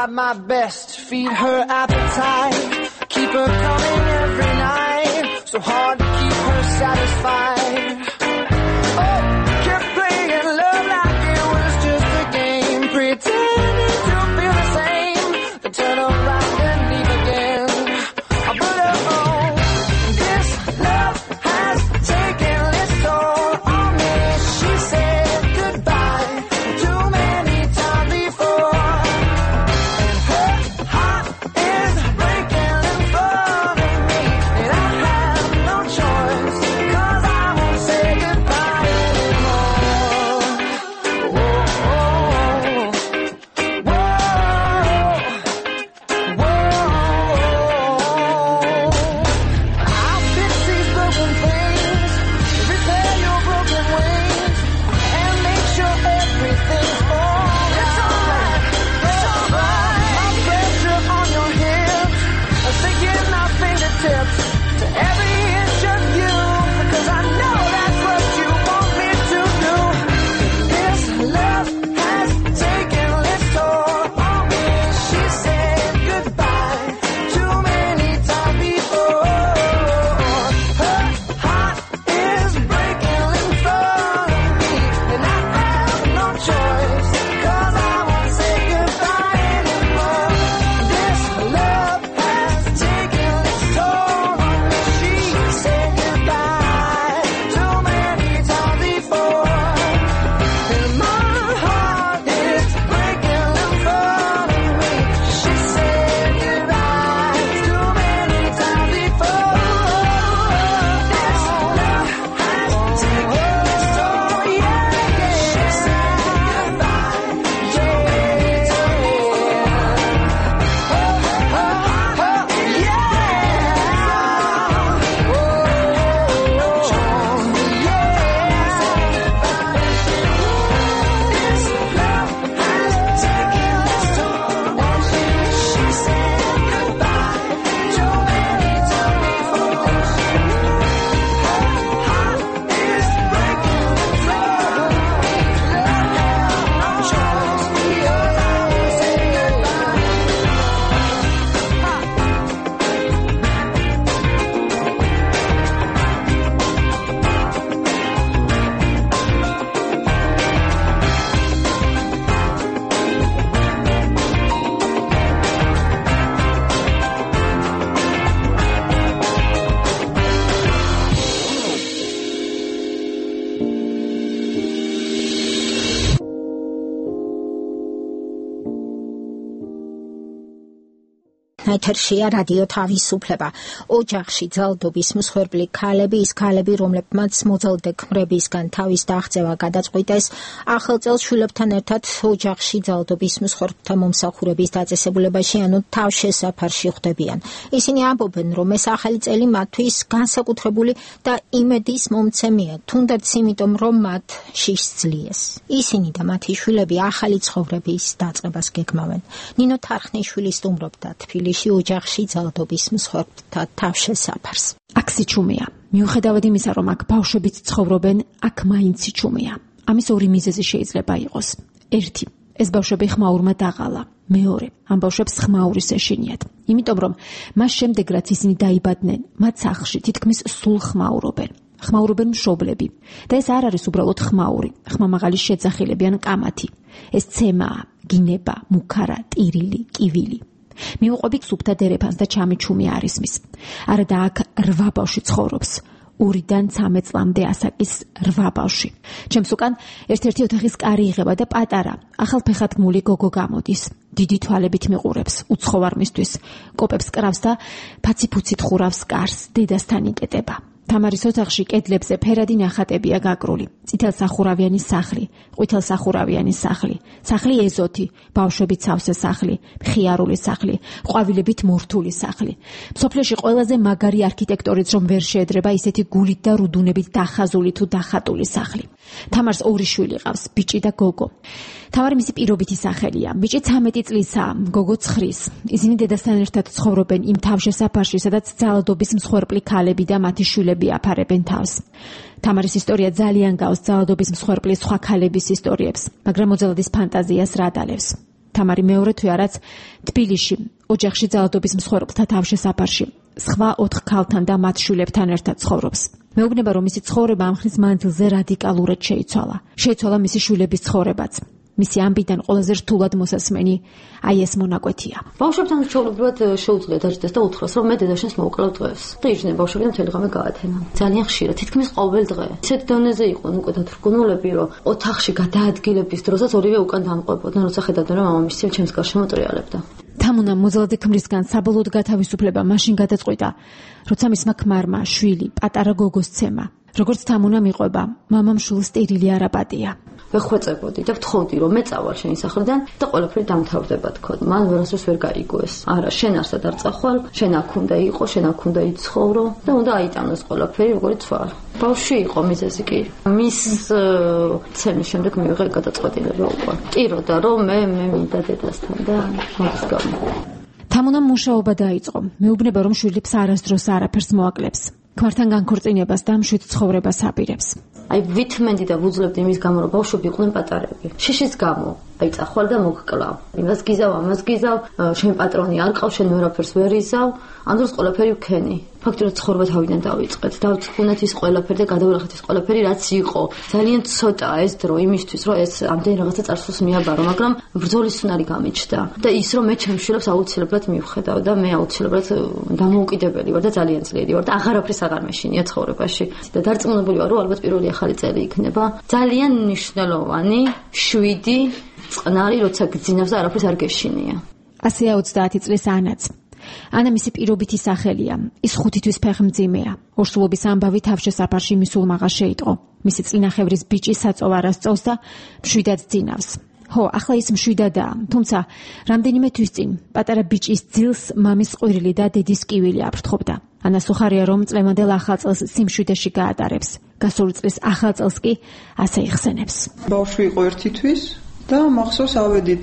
my best, feed her appetite, keep her coming every night, so hard to keep her satisfied. Oh, kept playing love like it was just a game, pretending to feel the same, then turn around and leave again. But oh, this love has taken its toll on me. She said goodbye too many times before, and her heart is breaking in front of me, and I have no choice, 'cause I won't say goodbye anymore. Whoa, whoa, I'll fix these broken things, repair your broken wings, and make sure everything's alright. It's alright, it's alright. My pressure on your hips, I'm sinking my fingertips to every inch of you, because I know that's what you want me to do. This love has taken its toll on me. She said goodbye too many times before. Her heart is breaking in front of me, and I have no choice, 'cause I won't say goodbye anymore. This love has taken its toll on me. She said goodbye too many times before, and my heart is breaking in front of me. She said goodbye too many times before. This love has taken its toll, yeah, yeah. She said goodbye too many times before. Oh, oh, oh, ეთერშია რადიო თავისუფლება. ოჯახში ძალადობის მსხვერპლი ქალები, ის ქალები, რომლებმაც მოძალადე ქმრებისგან თავის დაღწევა გადაწყვიტეს, ახალ წელს შვილებთან ერთად ოჯახში ძალადობის მსხვერპლთა მომსახურების დაწესებულებაში, ანუ თავშესაფარში ხვდებიან. ისინი ამბობენ, რომ ეს ახალი წელი მათთვის განსაკუთრებული და იმედის მომცემია, თუნდაც იმიტომ, რომ მათ შიშს ძლიეს. ისინი და მათი შვილები ახალი ცხოვრების დაწყებას გეგმავენ. ნინო თარხნიშვილი სტუმრობდა თბილისში ოჯახში ძალადობის მსხვერპლთა თავშესაფარს. აქ სიჩუმეა. მიუხედავად იმისა, რომ აქ ბავშვებიც ცხოვრობენ, აქ მაინც სიჩუმეა. ამის ორი მიზეზი შეიძლება იყოს. ერთი, ეს ბავშვები ხმაურმა დაღალა. მეორე, ამ ბავშვებს ხმაურის ეშინიათ. იმიტომ რომ მას შემდეგ რაც ისინი დაიბადნენ, მათ სახლში თითქმის სულ ხმაურობენ. ხმაურობენ მშობლები. და ეს არ არის უბრალოდ ხმაური, ხმამაღალი შეძახილები ან კამათი. ეს ცემაა, გინება, მუქარა, ტირილი, კივილი. მიუყვებით სუფთა დერეფანს და ჩამიჩუმი არ ისმის. არა და აქ რვა ბავშვი ცხოვრობს. ორიდან ცამეტ წლამდე ასაკის რვა ბავშვი. ჩემს უკან ერთ-ერთი ოთახის კარი იღება და პატარა, ახალფეხათმული გოგო გამოდის. დიდი თვალებით მიყურებს, უცხოვარმისთვის, კოპებს კრავს და ფაციფუცით ხურავს კარს, დედასთან იკეტება. თამარის ოთახში კედლებზე ფერადი ნახატებია გაკრული. წითელსახურავიანი სახლი, ყვითელსახურავიანი სახლი, სახლი ეზოთი, ბავშვებით სავსე სახლი, მხიარული სახლი, ყვავილებით მორთული სახლი. მსოფლიოში ყველაზე მაგარი არქიტექტორიც რომ ვერ შეედრება ისეთი გულით და რუდუნებით დახაზული თუ დახატული სახლი. თამარს ორი შვილი ყავს, ბიჭი და გოგო. თამარი მისი პირობითი სახელია. ბიჭი ცამეტი წლისაა, გოგო ცხრის. ისინი დედასთან ერთად ცხოვრობენ იმ თავშესაფარში, სადაც ძალადობის მსხვერპლი ქალები და მათი შვილები აფარებენ თავს. თამარის ისტორია ძალიან გავს ძალადობის მსხვერპლის სხვა ქალების ისტორიებს, მაგრამ მოძალადის ფანტაზიას რა დალევს. თამარი მეორე თუ არაც თბილისში ოჯახში ძალადობის მსხვერპლთა თავშესაფარში სხვა ოთხ ქალთან და მათ შვილებთან ერთად ცხოვრობს. მეუბნება რომ მისი ცხოვრება ამ ხნის მანძილზე რადიკალურად შეიცვალა. შეიცვალა მისი შვილების ცხოვრებაც. მისი ამბიდან ყველაზე რთულად მოსასმენი აი ეს მონაკვეთია. ბავშვებთან ჩვეულებრივად შეუძლია დაждდეს და უთხრას რომ მე დედაშენს მოვკლავ დღეს. და იჯდნენ ბავშვები და მთელი ღამე გაათენა. ძალიან ხშირად, თითქმის ყოველ დღე. ისეთ დონეზე იყვნენ უკვე დათრგუნულები, რომ ოთახში გადაადგილების დროსაც ორივე უკან დამყვებოდნენ, როცა ხედავდნენ რომ მამამისი ჩემს გარშემო ტრიალებდა. თამუნა მოძალადი ქმრისგან საბოლოოდ გათავისუფლება მაშინ გადაწყვიტა, როცა მისმა ქმარმა შვილი პატარა გოგოს ცემა. როგორც თამუნა მიყვება, მამამ შვილს სტირილი არ აპატია. ვეხვეწებოდი და ვთხოვდი რომ მე წავალ შენი სახლიდან და ყველაფერი დამთავრდება თქო. მან ვერასდროს ვერ გაიგოს. არა, შენ არსად არ წახვალ, შენ აქ უნდა იყო, შენ აქ უნდა იცხოვრო და უნდა აიტანოს ყველაფერი როგორც თვალ. ბავშვი იყო მიზეზი კი. მის ცემის შემდეგ მივიღე გადაწყვეტილება უკვე. ტიროდა რომ მე მე მინდა დედასთან და მაგის გამო. თამუნამ მუშაობა დაიწყო. მეუბნება რომ შვილებს არასდროს არაფერს მოაკლებს. ქმართან განქორწინებას და მშვიდ ცხოვრებას აპირებს. აი ვითმენდი და ვუძლებდი იმის გამო რომ ბავშვები იყვნენ პატარები. შიშის გამო აი წახვალ და მოგკლავ. იმას გიზავ, ამას გიზავ, შენ პატრონი არ ყავს, შენ ვერაფერს ვერ იზავ, ამ დროს ყველაფერი ვქენი. ფაქტობრივად ცხოვრება თავიდან დავიწყეთ. დავწუნეთ ის ყველაფერი და გადავილახეთ ის ყველაფერი რაც იყო. ძალიან ცოტა ეს დრო იმისთვის რომ ეს ამდენი რაღაცა წარსულს მიაბარო, მაგრამ ბრძოლის უნარი გამიჩნდა. და ის რომ მე ჩემს შვილებს აუცილებლად მივხედავ და მე აუცილებლად დამოუკიდებელი ვარ და ძალიან ძლიერი ვარ და აღარაფრის აღარ მეშინია ცხოვრებაში. და დარწმუნებული ვარ რომ ალბათ პირველი ახალი წელი იქნება ძალიან მნიშვნელოვანი, შვიდი წყნარი, როცა გძინავს და არაფერს არ გეშინია. ასეა ოცდაათი წლის ანაც. ანა მისი პირობითი სახელია. ის ხუთი თვის ფეხმძიმეა. ორსულობის ამბავი თავშესაფარში მისულ მაღას შეიტყო. მისი წინახევრის ბიჭი საწოვარას წოვს და მშვიდად ძინავს. ხო, ახლა ის მშვიდადაა, თუმცა რამდენიმე თვის წინ პატარა ბიჭის ძილს მამის ყვირილი და დედის კივილი აფრთხობდა. ანას უხარია რომ წლევანდელ ახალ წელს სიმშვიდეში გაატარებს. გასული წლის ახალ წელს კი ასე იხსენებს. ბავშვი იყო ერთი თვის და მახსოვს ავედით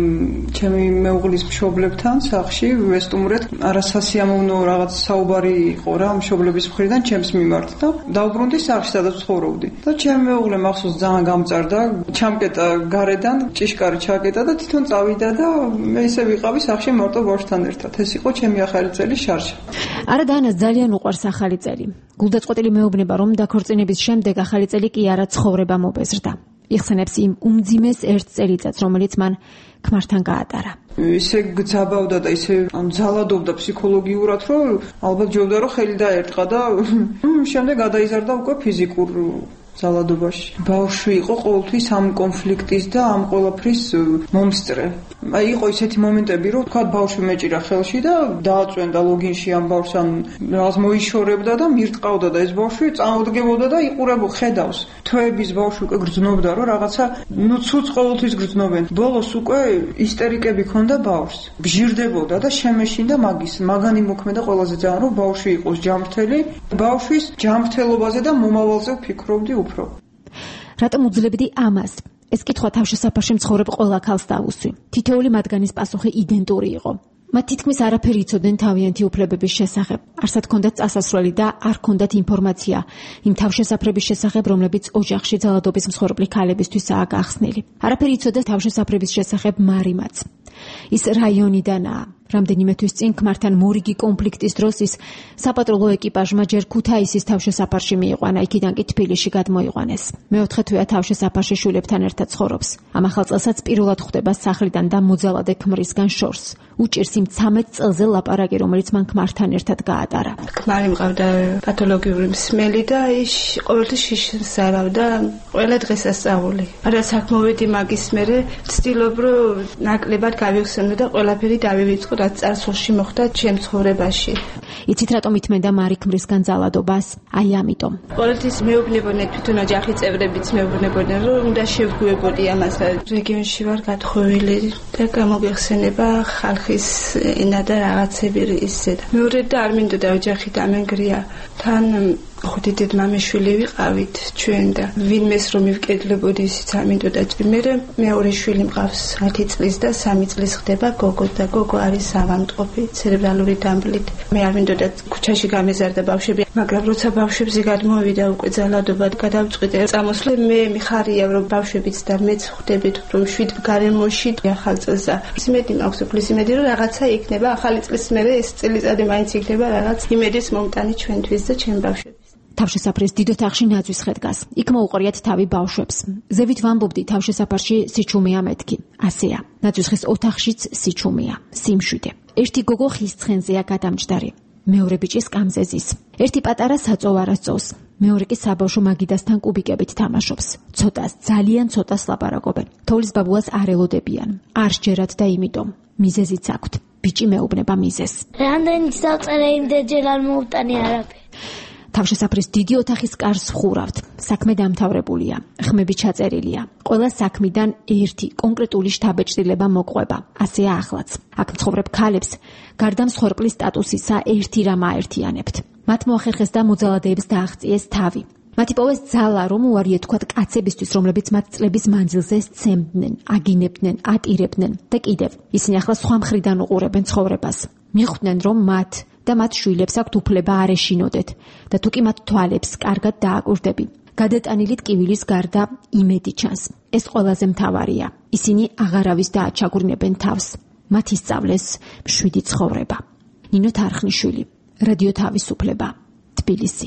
ჩემი მეუღლის მშობლებთან სახლში ვესტუმრეთ არასასიამოვნო რაღაც საუბარი იყო რა მშობლების მხრიდან ჩემს მიმართ და დავბრუნდი სახლში სადაც ცხოვრობდი და ჩემი მეუღლე მახსოვს ძალიან გამწარდა ჩამკეტა გარედან ჭიშკარი ჩაკეტა და თვითონ წავიდა და მე ისე ვიყავი სახლში მარტო ბავშვთან ერთად ეს იყო ჩემი ახალი წელი შარშა. არა და ანას ძალიან უყვარს ახალი წელი. გულდაწყვეტილი მეუბნება რომ დაქორწინების შემდეგ ახალი წელი კი არა ცხოვრება მობეზრდა. იხსენებს იმ უმძიმეს ერთ წელიწადს, რომელიც მან ქმართან გაატარა. ისე გძაბავდა და ისე ძალადობდა ფსიქოლოგიურად, რომ ალბათ ჯობდა რომ ხელი დაერტყა და შემდეგ გადაიზარდა უკვე ფიზიკურ ძალადობაში. ბავშვი იყო ყოველთვის ამ კონფლიქტის და ამ ყველაფრის მომსწრე. აი იყო ისეთი მომენტები, რომ თქვა ბავშვი მეჭირა ხელში და დააწვენდა ლოგინში ამ ბავშვს ან რაღაც მოიშორებდა და მირტყავდა და ეს ბავშვი წამოდგებოდა და იყურებო ხედავს. თვეების ბავშვი უკვე გრძნობდა, რომ რაღაცა ნუ ცუც ყოველთვის გრძნობენ. ბოლოს უკვე ისტერიკები ქონდა ბავშვს. ბჟირდებოდა და შემეშინდა მაგის. მაგანი მოქმედა ყველაზე ძალიან, რომ ბავშვი იყოს ჯანმრთელი, ბავშვის ჯანმრთელობაზე და მომავალზე ვფიქრობდი უფრო. რატომ უძლებდი ამას? ეს კითხვა თავშესაფარში მცხოვრებ ყველა ქალს დავუსვი. თითოეული მათგანის პასუხი იდენტური იყო. მათ თითქმის არაფერი იცოდნენ თავიანთი უფლებების შესახებ. არსად ჰქონდათ წასასვლელი და არ ჰქონდათ ინფორმაცია იმ თავშესაფრების შესახებ, რომლებიც ოჯახში ძალადობის მსხვერპლი ქალებისთვისაა გახსნილი. არაფერი იცოდა თავშესაფრების შესახებ მარიმაც. ის რაიონიდანაა. რამდენიმე თვის წინ ქმართან მორიგი კონფლიქტის დროს ის საპატრულო ეკიპაჟმა ჯერ ქუთაისის თავშესაფარში მიიყვანა, იქიდან კი თბილისში გადმოიყვანეს. მეოთხე თვეა თავშესაფარში შვილებთან ერთად ცხოვრობს. ამ ახალ წელსაც პირველად ხვდება სახლიდან და მოძალადე ქმრისგან შორს. უჭირს იმ ცამეტ წელზე ლაპარაკი, რომელიც მან ქმართან ერთად გაატარა. ქმარი მყავდა პათოლოგიური მსმელი და ის ყოველთვის შიშს არავდა ყველა დღესასწაული. არა საქმოვედი მაგის მერე ვცდილობ რომ ნაკლებად გავიხსენო და ყველაფერი დავივიწყო რაც წარსულში მოხდა ჩემ ცხოვრებაში. იცით რატომ ითმენდა მარი ქმრისგან ძალადობას? აი ამიტომ. ყოველთვის მეუბნებოდნენ თვითონ ოჯახის წევრებიც მეუბნებოდნენ რომ უნდა შევგუებოდი ამას. რეგიონში ვარ გათხოვილი და გამოგეხსენება ხალხის ენა და რაღაცები ისე. მეორე და არ მინდოდა ოჯახი დამენგრია. თან ხუთი დედმამიშვილი ვიყავით ჩვენ და ვინმეს რომ მივკედლებოდი ისიც ამინდოდა. მე მეორე შვილი მყავს ათი წლის და სამი წლის ხდება გოგო და გოგო არის ავადმყოფი ცერებრალური დამბლით. მე არ მინდოდა ქუჩაში გამეზარდა ბავშვები, მაგრამ როცა ბავშვებზე გადმოვიდა უკვე ძალადობა გადავწყვიტე წამოსვლა. მე მიხარია რომ ბავშვებიც და მეც ხვდებით რომ შვიდ გარემოში ახალ წელსა იმედი მაქვს უფლის იმედი რომ რაღაცა იქნება ახალი წლის მერე ეს წელიწადი მაინც იქნება რაღაც იმედის მომტანი ჩვენთვის და ჩვენ ბავშვებს. თავშესაფრის დიდ ოთახში ნაძვის ხედგას. იქ მოუყრიათ თავი ბავშვებს. ზევით ვამბობდი თავშესაფარში სიჩუმეა მეთქი. ასეა. ნაძვის ხის ოთახშიც სიჩუმეა, სიმშვიდე. ერთი გოგო ხის ცხენზეა გადამჯდარი. მეორე ბიჭი სკამზე ზის. ერთი პატარა საწოვარას წოვს. მეორე კი საბავშვო მაგიდასთან კუბიკებით თამაშობს. ცოტას, ძალიან ცოტას ლაპარაკობენ. თოვლის ბაბუას არ ელოდებიან. არ სჯერათ და იმიტომ მიზეზიც აქვთ. ბიჭი მეუბნება მიზეს. რამდენიც დავწერე იმდენჯერ არ მოუტანი არაფერი. თავშესაფრის დიდი ოთახის კარს ხურავთ. საქმე დამთავრებულია. ხმები ჩაწერილია. ყველა საქმიდან ერთი კონკრეტული შთაბეჭდილება მოყვება. ასეა ახლაც. აქ მცხოვრებ ქალებს გარდა მსხვერპლის სტატუსისა ერთი რამ აერთიანებთ. მათ მოახერხეს და მოძალადეებს დააღწიეს თავი. მათ იპოვეს ძალა, რომ უარი ეთქვათ კაცებისთვის, რომლებიც მათ წლების მანძილზე სცემდნენ, აგინებდნენ, ატირებდნენ და კიდევ ისინი ახლა სხვა მხრიდან უყურებენ ცხოვრებას. მიხვდნენ, რომ მათ და მათ შვილებს აქვთ უფლება არ ეშინოდეთ და თუ კი მათ თვალებს კარგად დააკვირდები. გადატანილი ტკივილის გარდა იმედი ჩანს. ეს ყველაზე მთავარია. ისინი აღარავის დააჩაგვრინებენ თავს. მათ ისწავლეს მშვიდი ცხოვრება. ნინო თარხნიშვილი, რადიო თავისუფლება, თბილისი.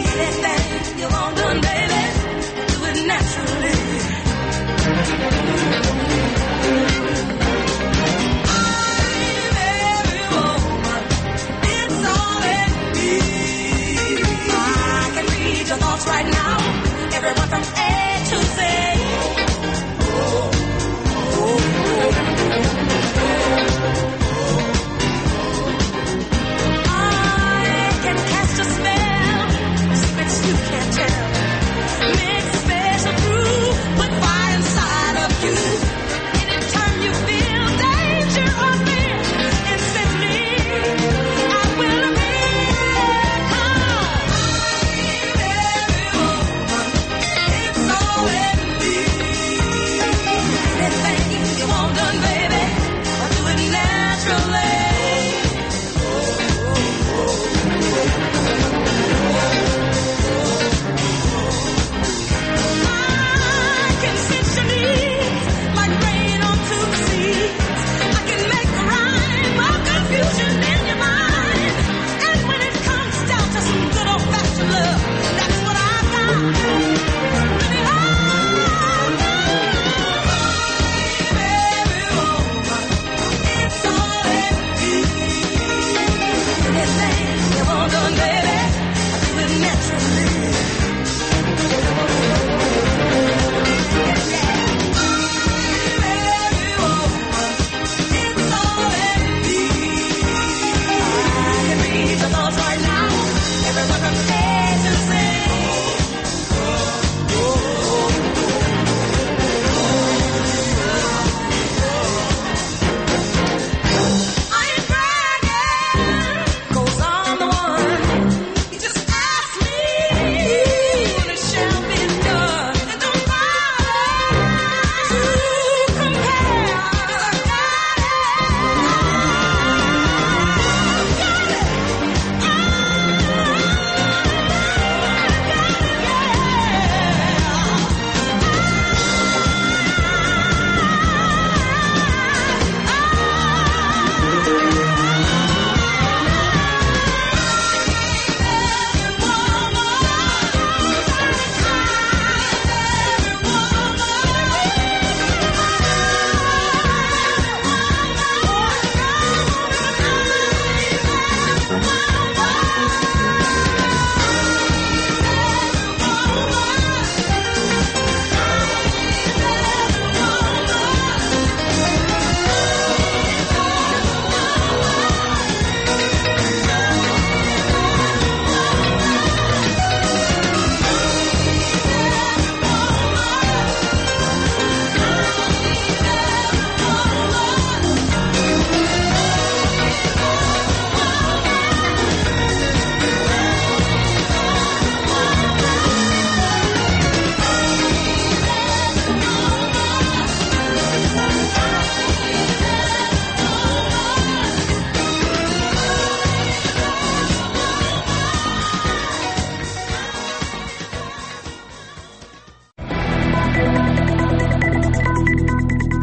Naturally.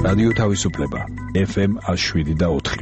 რადიო თავისუფლება ეფ ემ შვიდ და ოთხი.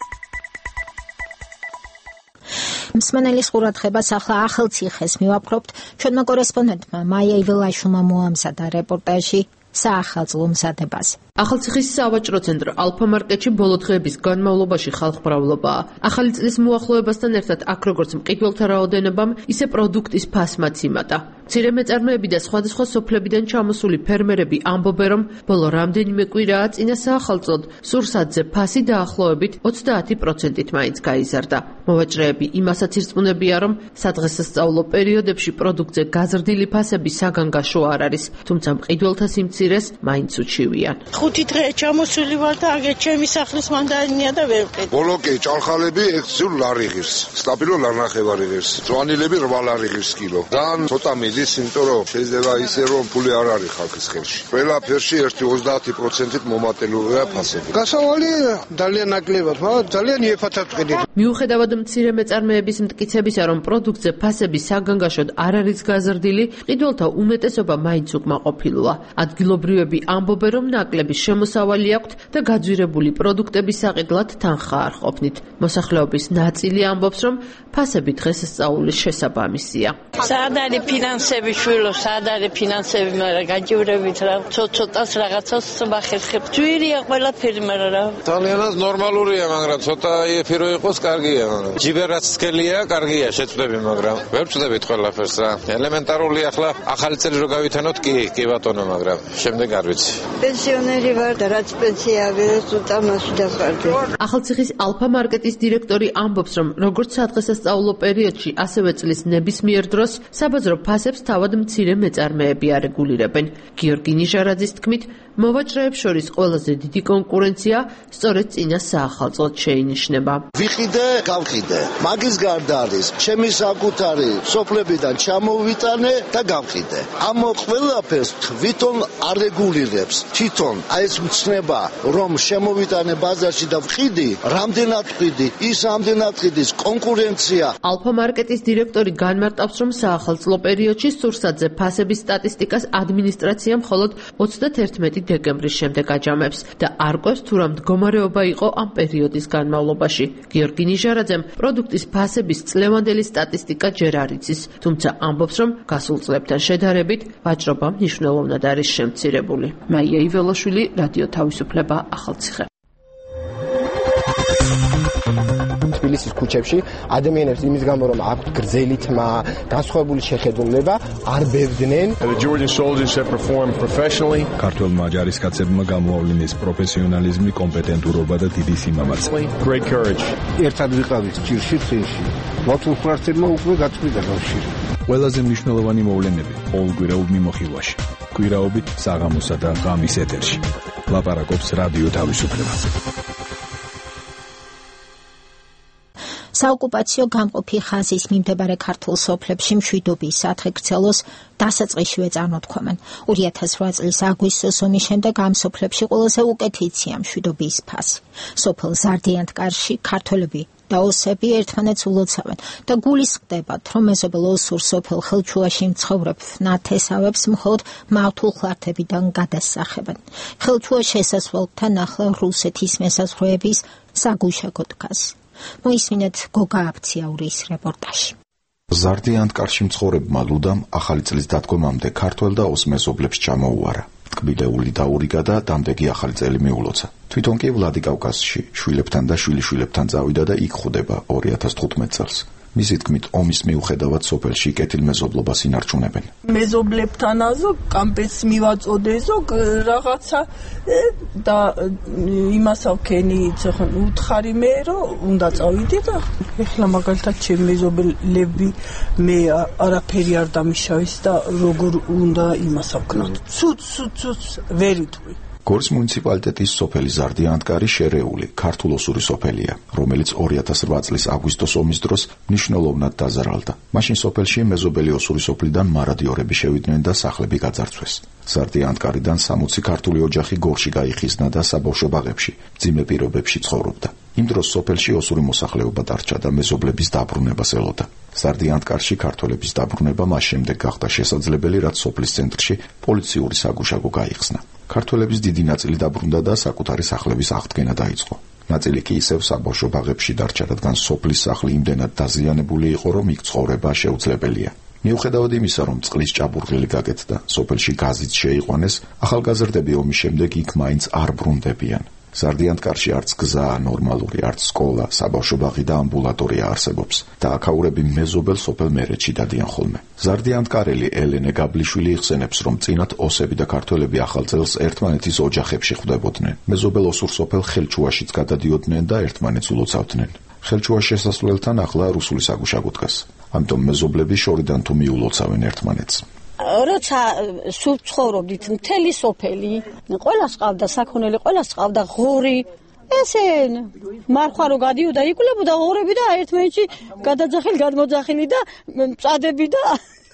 მსმენელის ყურადღებას ახლა ახალციხეს მივაპყრობთ. ჩვენმა კორესპონდენტმა მაია იველაშვილმა მოამზადა რეპორტაჟი საახალწლო მზადებას. ახალციხის სავაჭრო ცენტრ ალფა-მარკეტში ბოლო დღეების განმავლობაში ხალხმრავლობაა. ახალი წლის მოახლოებასთან ერთად აქ როგორც მყიდველთა რაოდენობამ, ისე პროდუქტის ფასმაც იმატა. მცირე მეწარმეები და სხვადასხვა სოფლებიდან ჩამოსული ფერმერები ამბობენ, რომ ბოლო რამდენიმე კვირაა წინა საახალწლოდ სურსათზე ფასი დაახლოებით ოცდაათი პროცენტით მაინც გაიზარდა. მოვაჭრეები იმასაც ირწმუნებიან, რომ სადღესასწაულო პერიოდებში პროდუქტზე გაზრდილი ფასები საგანგაშო არ არის, თუმცა მყიდველთა სიმცირეს მაინც უჩივიან. ხუთი დღე ჩამოსული ვარ და აგერ ჩემი სახლის მანდარინია და ვერ ვყიდე. ბოლოკე ჭალხალები ექციურ ლარი ღირს. სტაბილო ლარნახევარი ღირს. ძვანილები რვა ლარი ღირს კილო. ძალიან ცოტა მიდის, იმიტომ რომ შეიძლება ისე რომ ფული არ არის ხალხის ხელში. ყველაფერში ერთი ოცდაათი პროცენტით მომატელურია ფასები. გასავალი ძალიან ნაკლებად, მაგრამ ძალიან იეფათად ვყიდე. მიუხედავად მცირე მეწარმეების მტკიცებისა, რომ პროდუქტზე ფასები საგანგაშოდ არ არის გაზრდილი, მყიდველთა უმეტესობა მაინც უკმაყოფილოა. ადგილობრივები ამბობენ, რომ ნაკლები შემოსავალი აქვთ და გაძვირებული პროდუქტების საყიდლად თანხა არ ყოფნით. მოსახლეობის ნაწილი ამბობს, რომ ფასები დღესასწაულის შესაბამისია. სად არის ფინანსები შვილო, სად არის ფინანსები, მაგრამ გაჯივრებით რა, ცოტ-ცოტას რაღაცას ვახერხებ. ძვირია ყველაფერი, მაგრამ რა. ძალიანაც ნორმალურია, მაგრამ ცოტა ეფირო იყოს კარგია, მაგრამ ჯიბერაც სკელია, კარგია, შეწდები, მაგრამ ვერ ვწდებით ყველაფერს რა. ელემენტარული ახლა ახალი წელი რო გავითანოთ, კი, კი ბატონო, მაგრამ შემდეგ არ ვიცი. პენსიონერი ვარ და რაც პენსია აღერს უტამაში დახარჯე. ახალციხის ალფა-მარკეტის დირექტორი ამბობს, რომ როგორც სადღესასწაულო პერიოდში, ასევე წლის ნებისმიერ დროს საბაზრო ფასებს თავად მცირე მეწარმეები არეგულირებენ. გიორგი ნიჟარაძის თქმით, მოვაჭრეებს შორის ყველაზე დიდი კონკურენცია სწორედ წინა საახალწლოდ შეინიშნება. ვიყიდე, გავყიდე. მაგის გარდა არის ჩემი საკუთარი სოფლებიდან ჩამოვიტანე და გავყიდე. ამ ყველაფერს თვითონ არეგულირებს. თვითონ აი ეს მცნება, რომ შემოვიტანე ბაზარში და ვყიდი, რამდენად ვყიდი, ის რამდენად ვყიდის, კონკურენცია. ალფა-მარკეტის დირექტორი განმარტავს, რომ საახალწლო პერიოდში სურსათზე ფასების სტატისტიკას ადმინისტრაცია მხოლოდ ოცდათერთმეტი დეკემბრის შემდეგ აჯამებს და არ კვებს თუ რა მდგომარეობა იყო ამ პერიოდის განმავლობაში. გიორგი ნიჟარაძემ პროდუქტის ფასების წლევანდელი სტატისტიკა ჯერ არ იცის, თუმცა ამბობს, რომ გასულ წლებთან შედარებით ვაჭრობა მნიშვნელოვნად არის შემცირებული. მაია იველაშვილი, რადიო თავისუფლება, ახალციხე. თბილისის ქუჩებში ადამიანებს იმის გამო რომ აქვთ გრძელი თმა, განსხვავებული შეხედულება, არ ბევდნენ. ქართველმა ჯარისკაცებმა გამოავლინეს პროფესიონალიზმი, კომპეტენტურობა და დიდი სიმამაცე. ერთად ვიყავით ჭირში წინში. მოთხოვარცებმა უკვე გაწყვიტა ბავშვი. ყველაზე მნიშვნელოვანი მოვლენები ყოველკვირეულ მიმოხილვაში. კვირაობით საღამოსა და ღამის ეთერში. ლაპარაკობს რადიო თავისუფლება. საოკუპაციო გამყოფი ხაზის მიმდებარე ქართულ სოფლებში მშვიდობის სათხე-ქცელოს დასაწყისშივე წარმოთქვამენ. ორი ათას რვა წლის აგვისტოს ომის შემდეგ ამ სოფლებში ყველაზე უკეთიცია მშვიდობის ფასი. სოფელ ზარდიანთკარში ქართველები და ოსები ერთმანეთს ულოცავენ და გულისხმდებათ, რომ მეზობელ ოსურ სოფელ ხელჩუაში მცხოვრებ ნათესავებს მხოლოდ მავთულხლართებიდან გადასახებენ. ხელჩუაში შესასვლელთან ახლა რუსეთის მესაზღვრეების საგუშაგო დგას. მოისმინეთ გოგა აფციაურის რეპორტაჟი. ზარდიანთკარში მცხოვრებმა ლუდამ ახალი წლის დადგომამდე ქართველ და ოს მეზობლებს ჩამოუარა. ტკბილეული დაურიგა და დამდეგი ახალი წელი მიულოცა. თვითონ კი ვლადიკავკაზში შვილებთან და შვილიშვილებთან წავიდა და იქ ხვდება ორი ათას თხუთმეტ წელს. მისი თქმით, ომის მიუხედავად სოფელში კეთილმეზობლობას ინარჩუნებენ. მეზობლებთან აზო კამპეს მივაწოდე ზოგ რაღაცა და იმასავ ქენი იცეხან უთხარი მე რომ უნდა წავიდე და ეხლა მაგალითად ჩემი მეზობლები მე არაფერი არ დამიშავეს და როგორ უნდა იმასავ ქნათ. ცუც ცუც ცუც ვერიტყვი. გორის მუნიციპალიტეტის სოფელი ზარდიანთკარი შერეული ქართულ-ოსური სოფელია, რომელიც ორი ათას რვა წლის აგვისტოს ომის დროს მნიშვნელოვნად დაზარალდა. მაშინ სოფელში მეზობელი ოსური სოფლიდან მარადიორები შევიდნენ და სახლები გაძარცვეს. ზარდიანთკარიდან სამოცი ქართული ოჯახი გორში გაიხიზნა და საბავშვო ბაღებში, მძიმე პირობებში ცხოვრობდა. იმ დროს სოფელში ოსური მოსახლეობა დარჩა და მეზობლების დაბრუნებას ელოდა. ზარდიანთკარში ქართველების დაბრუნება მას შემდეგ გახდა შესაძლებელი, რაც სოფლის ცენტრში პოლიციური საგუშაგო გაიხსნა. ქართველების დიდი ნაწილი დაბრუნდა და საკუთარი სახლების აღდგენა დაიწყო. ნაწილი კი ისევ საბავშვო ბაღებში დარჩა, რადგან სოფლის სახლი იმდენად დაზიანებული იყო, რომ იქ ცხოვრება შეუძლებელია. მიუხედავად იმისა, რომ წყლის ჭაბურღილი გაკეთდა, სოფელში გაზიც შეიყვანეს, ახალგაზრდები ომის შემდეგ იქ მაინც არ ბრუნდებიან. ზარდიანთკარში არც გზა ნორმალური, არც სკოლა, საბავშვო ბაღი და ამბულატორია არსებობს და აქაურები მეზობელ სოფელ მერეთში დადიან ხოლმე. ზარდიანთკარელი ელენე გაბლიშვილი იხსენებს, რომ წინათ ოსები და ქართველები ახალ წელს ერთმანეთის ოჯახებში ხვდებოდნენ. მეზობელ ოსურ სოფელ ხელჩუაშიც გადადიოდნენ და ერთმანეთს ულოცავდნენ. ხელჩუაშ შესასვლელთან ახლა რუსული საგუშაგო დგას. ამიტომ მეზობლები შორიდან თუ მიულოცავენ ერთმანეთს. როცა სულ ცხოვრობდით მთელი სოფელი, ყველას ყავდა საქონელი, ყველას ყავდა ღორი. ესე მარხვა რო გადიოდა, იკულებოდა ღორები და ერთმანეთში გადაძახილი, გადმოძახილი და მწადები და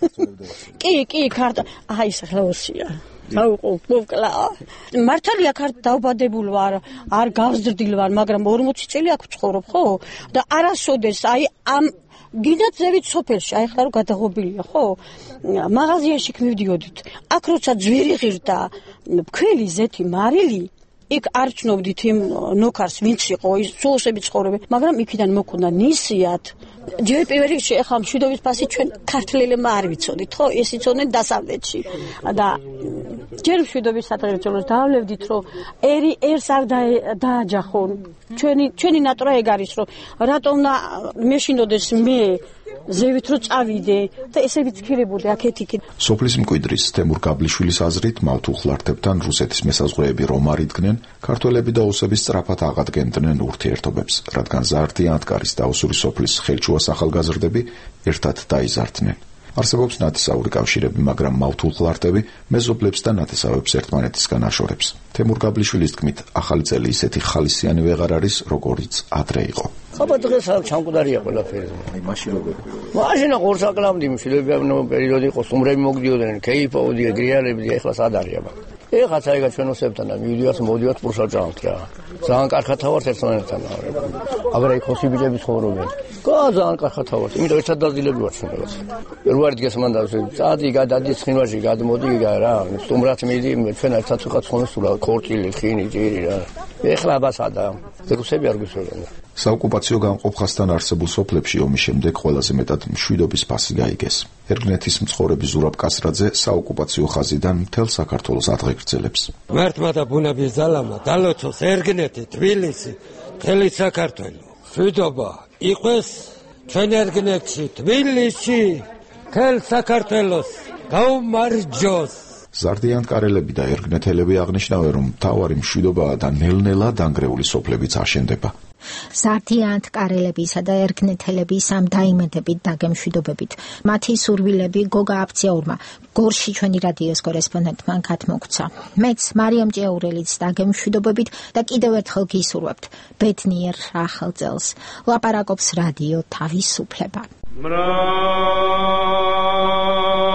კი, კი, ქართ. აი, სახელოსია. აუყო, მოვკლა. მართალია ქართ დაუბადებულ ვარ, არ გავზრდილ ვარ, მაგრამ ორმოცი წელი აქ ვცხოვრობ, ხო? და არასოდეს აი ამ გინდათ ზევით სოფელში, აი ხლა რო გადაღობილია, ხო? მაღაზიაში მივდიოდით. აქ როცა ძვირი ღირდა, ქველი ზეთი მარილი, იქ არ ვჩნობდით იმ ნოქარს, ვინც იყო, ის სულოსები ცხოვრობენ, მაგრამ იქიდან მოქონდა ნისიათ. ჯერ პირველ რიგში ახლა მშვიდობის ფასი ჩვენ ქართველებმა არ ვიცოდით, ხო? ეს იცოდნენ დასავლეთში. და ჯერ მშვიდობის სადღეგრძელოს დავლევდით, რომ ერი ერს არ დააჯახონ. ჩვენი ჩვენი ნატრა ეგ არის, რომ რატომ მეშინოდეს მე ზევით რო წავიდე და ესე ვიცქირებოდი აქეთ-იქით. სოფლის მკვიდრის თემურ გაბლიშვილის აზრით, მავთულხლარდებთან რუსეთის მესაზღვრეები რომ არ იდგნენ, ქართველები და ოსები სწრაფად აღადგენდნენ ურთიერთობებს, რადგან ზარდიანთკარის და ოსური სოფლის ხელჩუას ახალგაზრდები ერთად დაიზარდნენ. არსებობს ნათესაური კავშირები, მაგრამ მავთულხლარდები მეზობლებს და ნათესავებს ერთმანეთისგან აშორებს. თემურ გაბლიშვილის თქმით, ახალი წელი ისეთი ხალისიანი ვეღარ არის, როგორიც ადრე იყო. ხაბა დღეს არ ჩამკვდარია ყველაფერი. აი მაშინ როგორ? მაშინ ყურსაკლამდი მშვიდობები პერიოდი იყო, სტუმრები მოგდიოდნენ, ქეიფაოდი, გრიალებდი, ეხლა სად არის აბა? ეხლა წაიგა ჩვენ ოსებთან და მივიდიოთ, მოდიოთ პურსაჭამთ რა. ძალიან კარგად თავართ ერთმანეთთან. აბა იქ ოსი ბიჭები ცხოვრობენ. გა ძალიან კარგად თავართ. იმიტომ ერთად დაძილები ვარ ჩვენ რაღაც. რო არ დგეს მან და წადი გადადი ცხინვაში გადმოდი რა, სტუმრად მიდი, ჩვენ ერთად ვიყავ ცხონს სულა, ქორწილი, ხინი, ჯირი რა. ეხლა აბა სადა? რუსები არ გვისურვენ. საოკუპაციო განყოფასთან არსებულ სოფლებში ომის შემდეგ ყველაზე მეტად მშვიდობის ფასი გაიგეს. ერგნეთის მცხოვრები ზურაბ კასრაძე საოკუპაციო ხაზიდან მთელ საქართველოს აღგრძელებს. მართმა და ბუნების ძალამა დალოცოს ერგნეთი, თბილისი, მთელი საქართველო. მშვიდობა იყოს ჩვენ ერგნეთში, თბილისში, მთელ საქართველოს გაუმარჯოს. ზარდიანთკარელები და ერგნეთელები აღნიშნავენ, რომ მთავარი მშვიდობაა და ნელ-ნელა დანგრეული სოფლებიც აშენდება. ზარდიანთკარელებისა და ერგნეთელების ამ დაიმედებით და გემშვიდობებით მათი სურვილები გოგა აფციაურმა გორში ჩვენი რადიოს კორესპონდენტმა გადმოგცა. მეც მარიამ ჭეურელიც და გემშვიდობებით და კიდევ ერთხელ გისურვებთ ბედნიერ ახალ წელს. ლაპარაკობს რადიო თავისუფლება.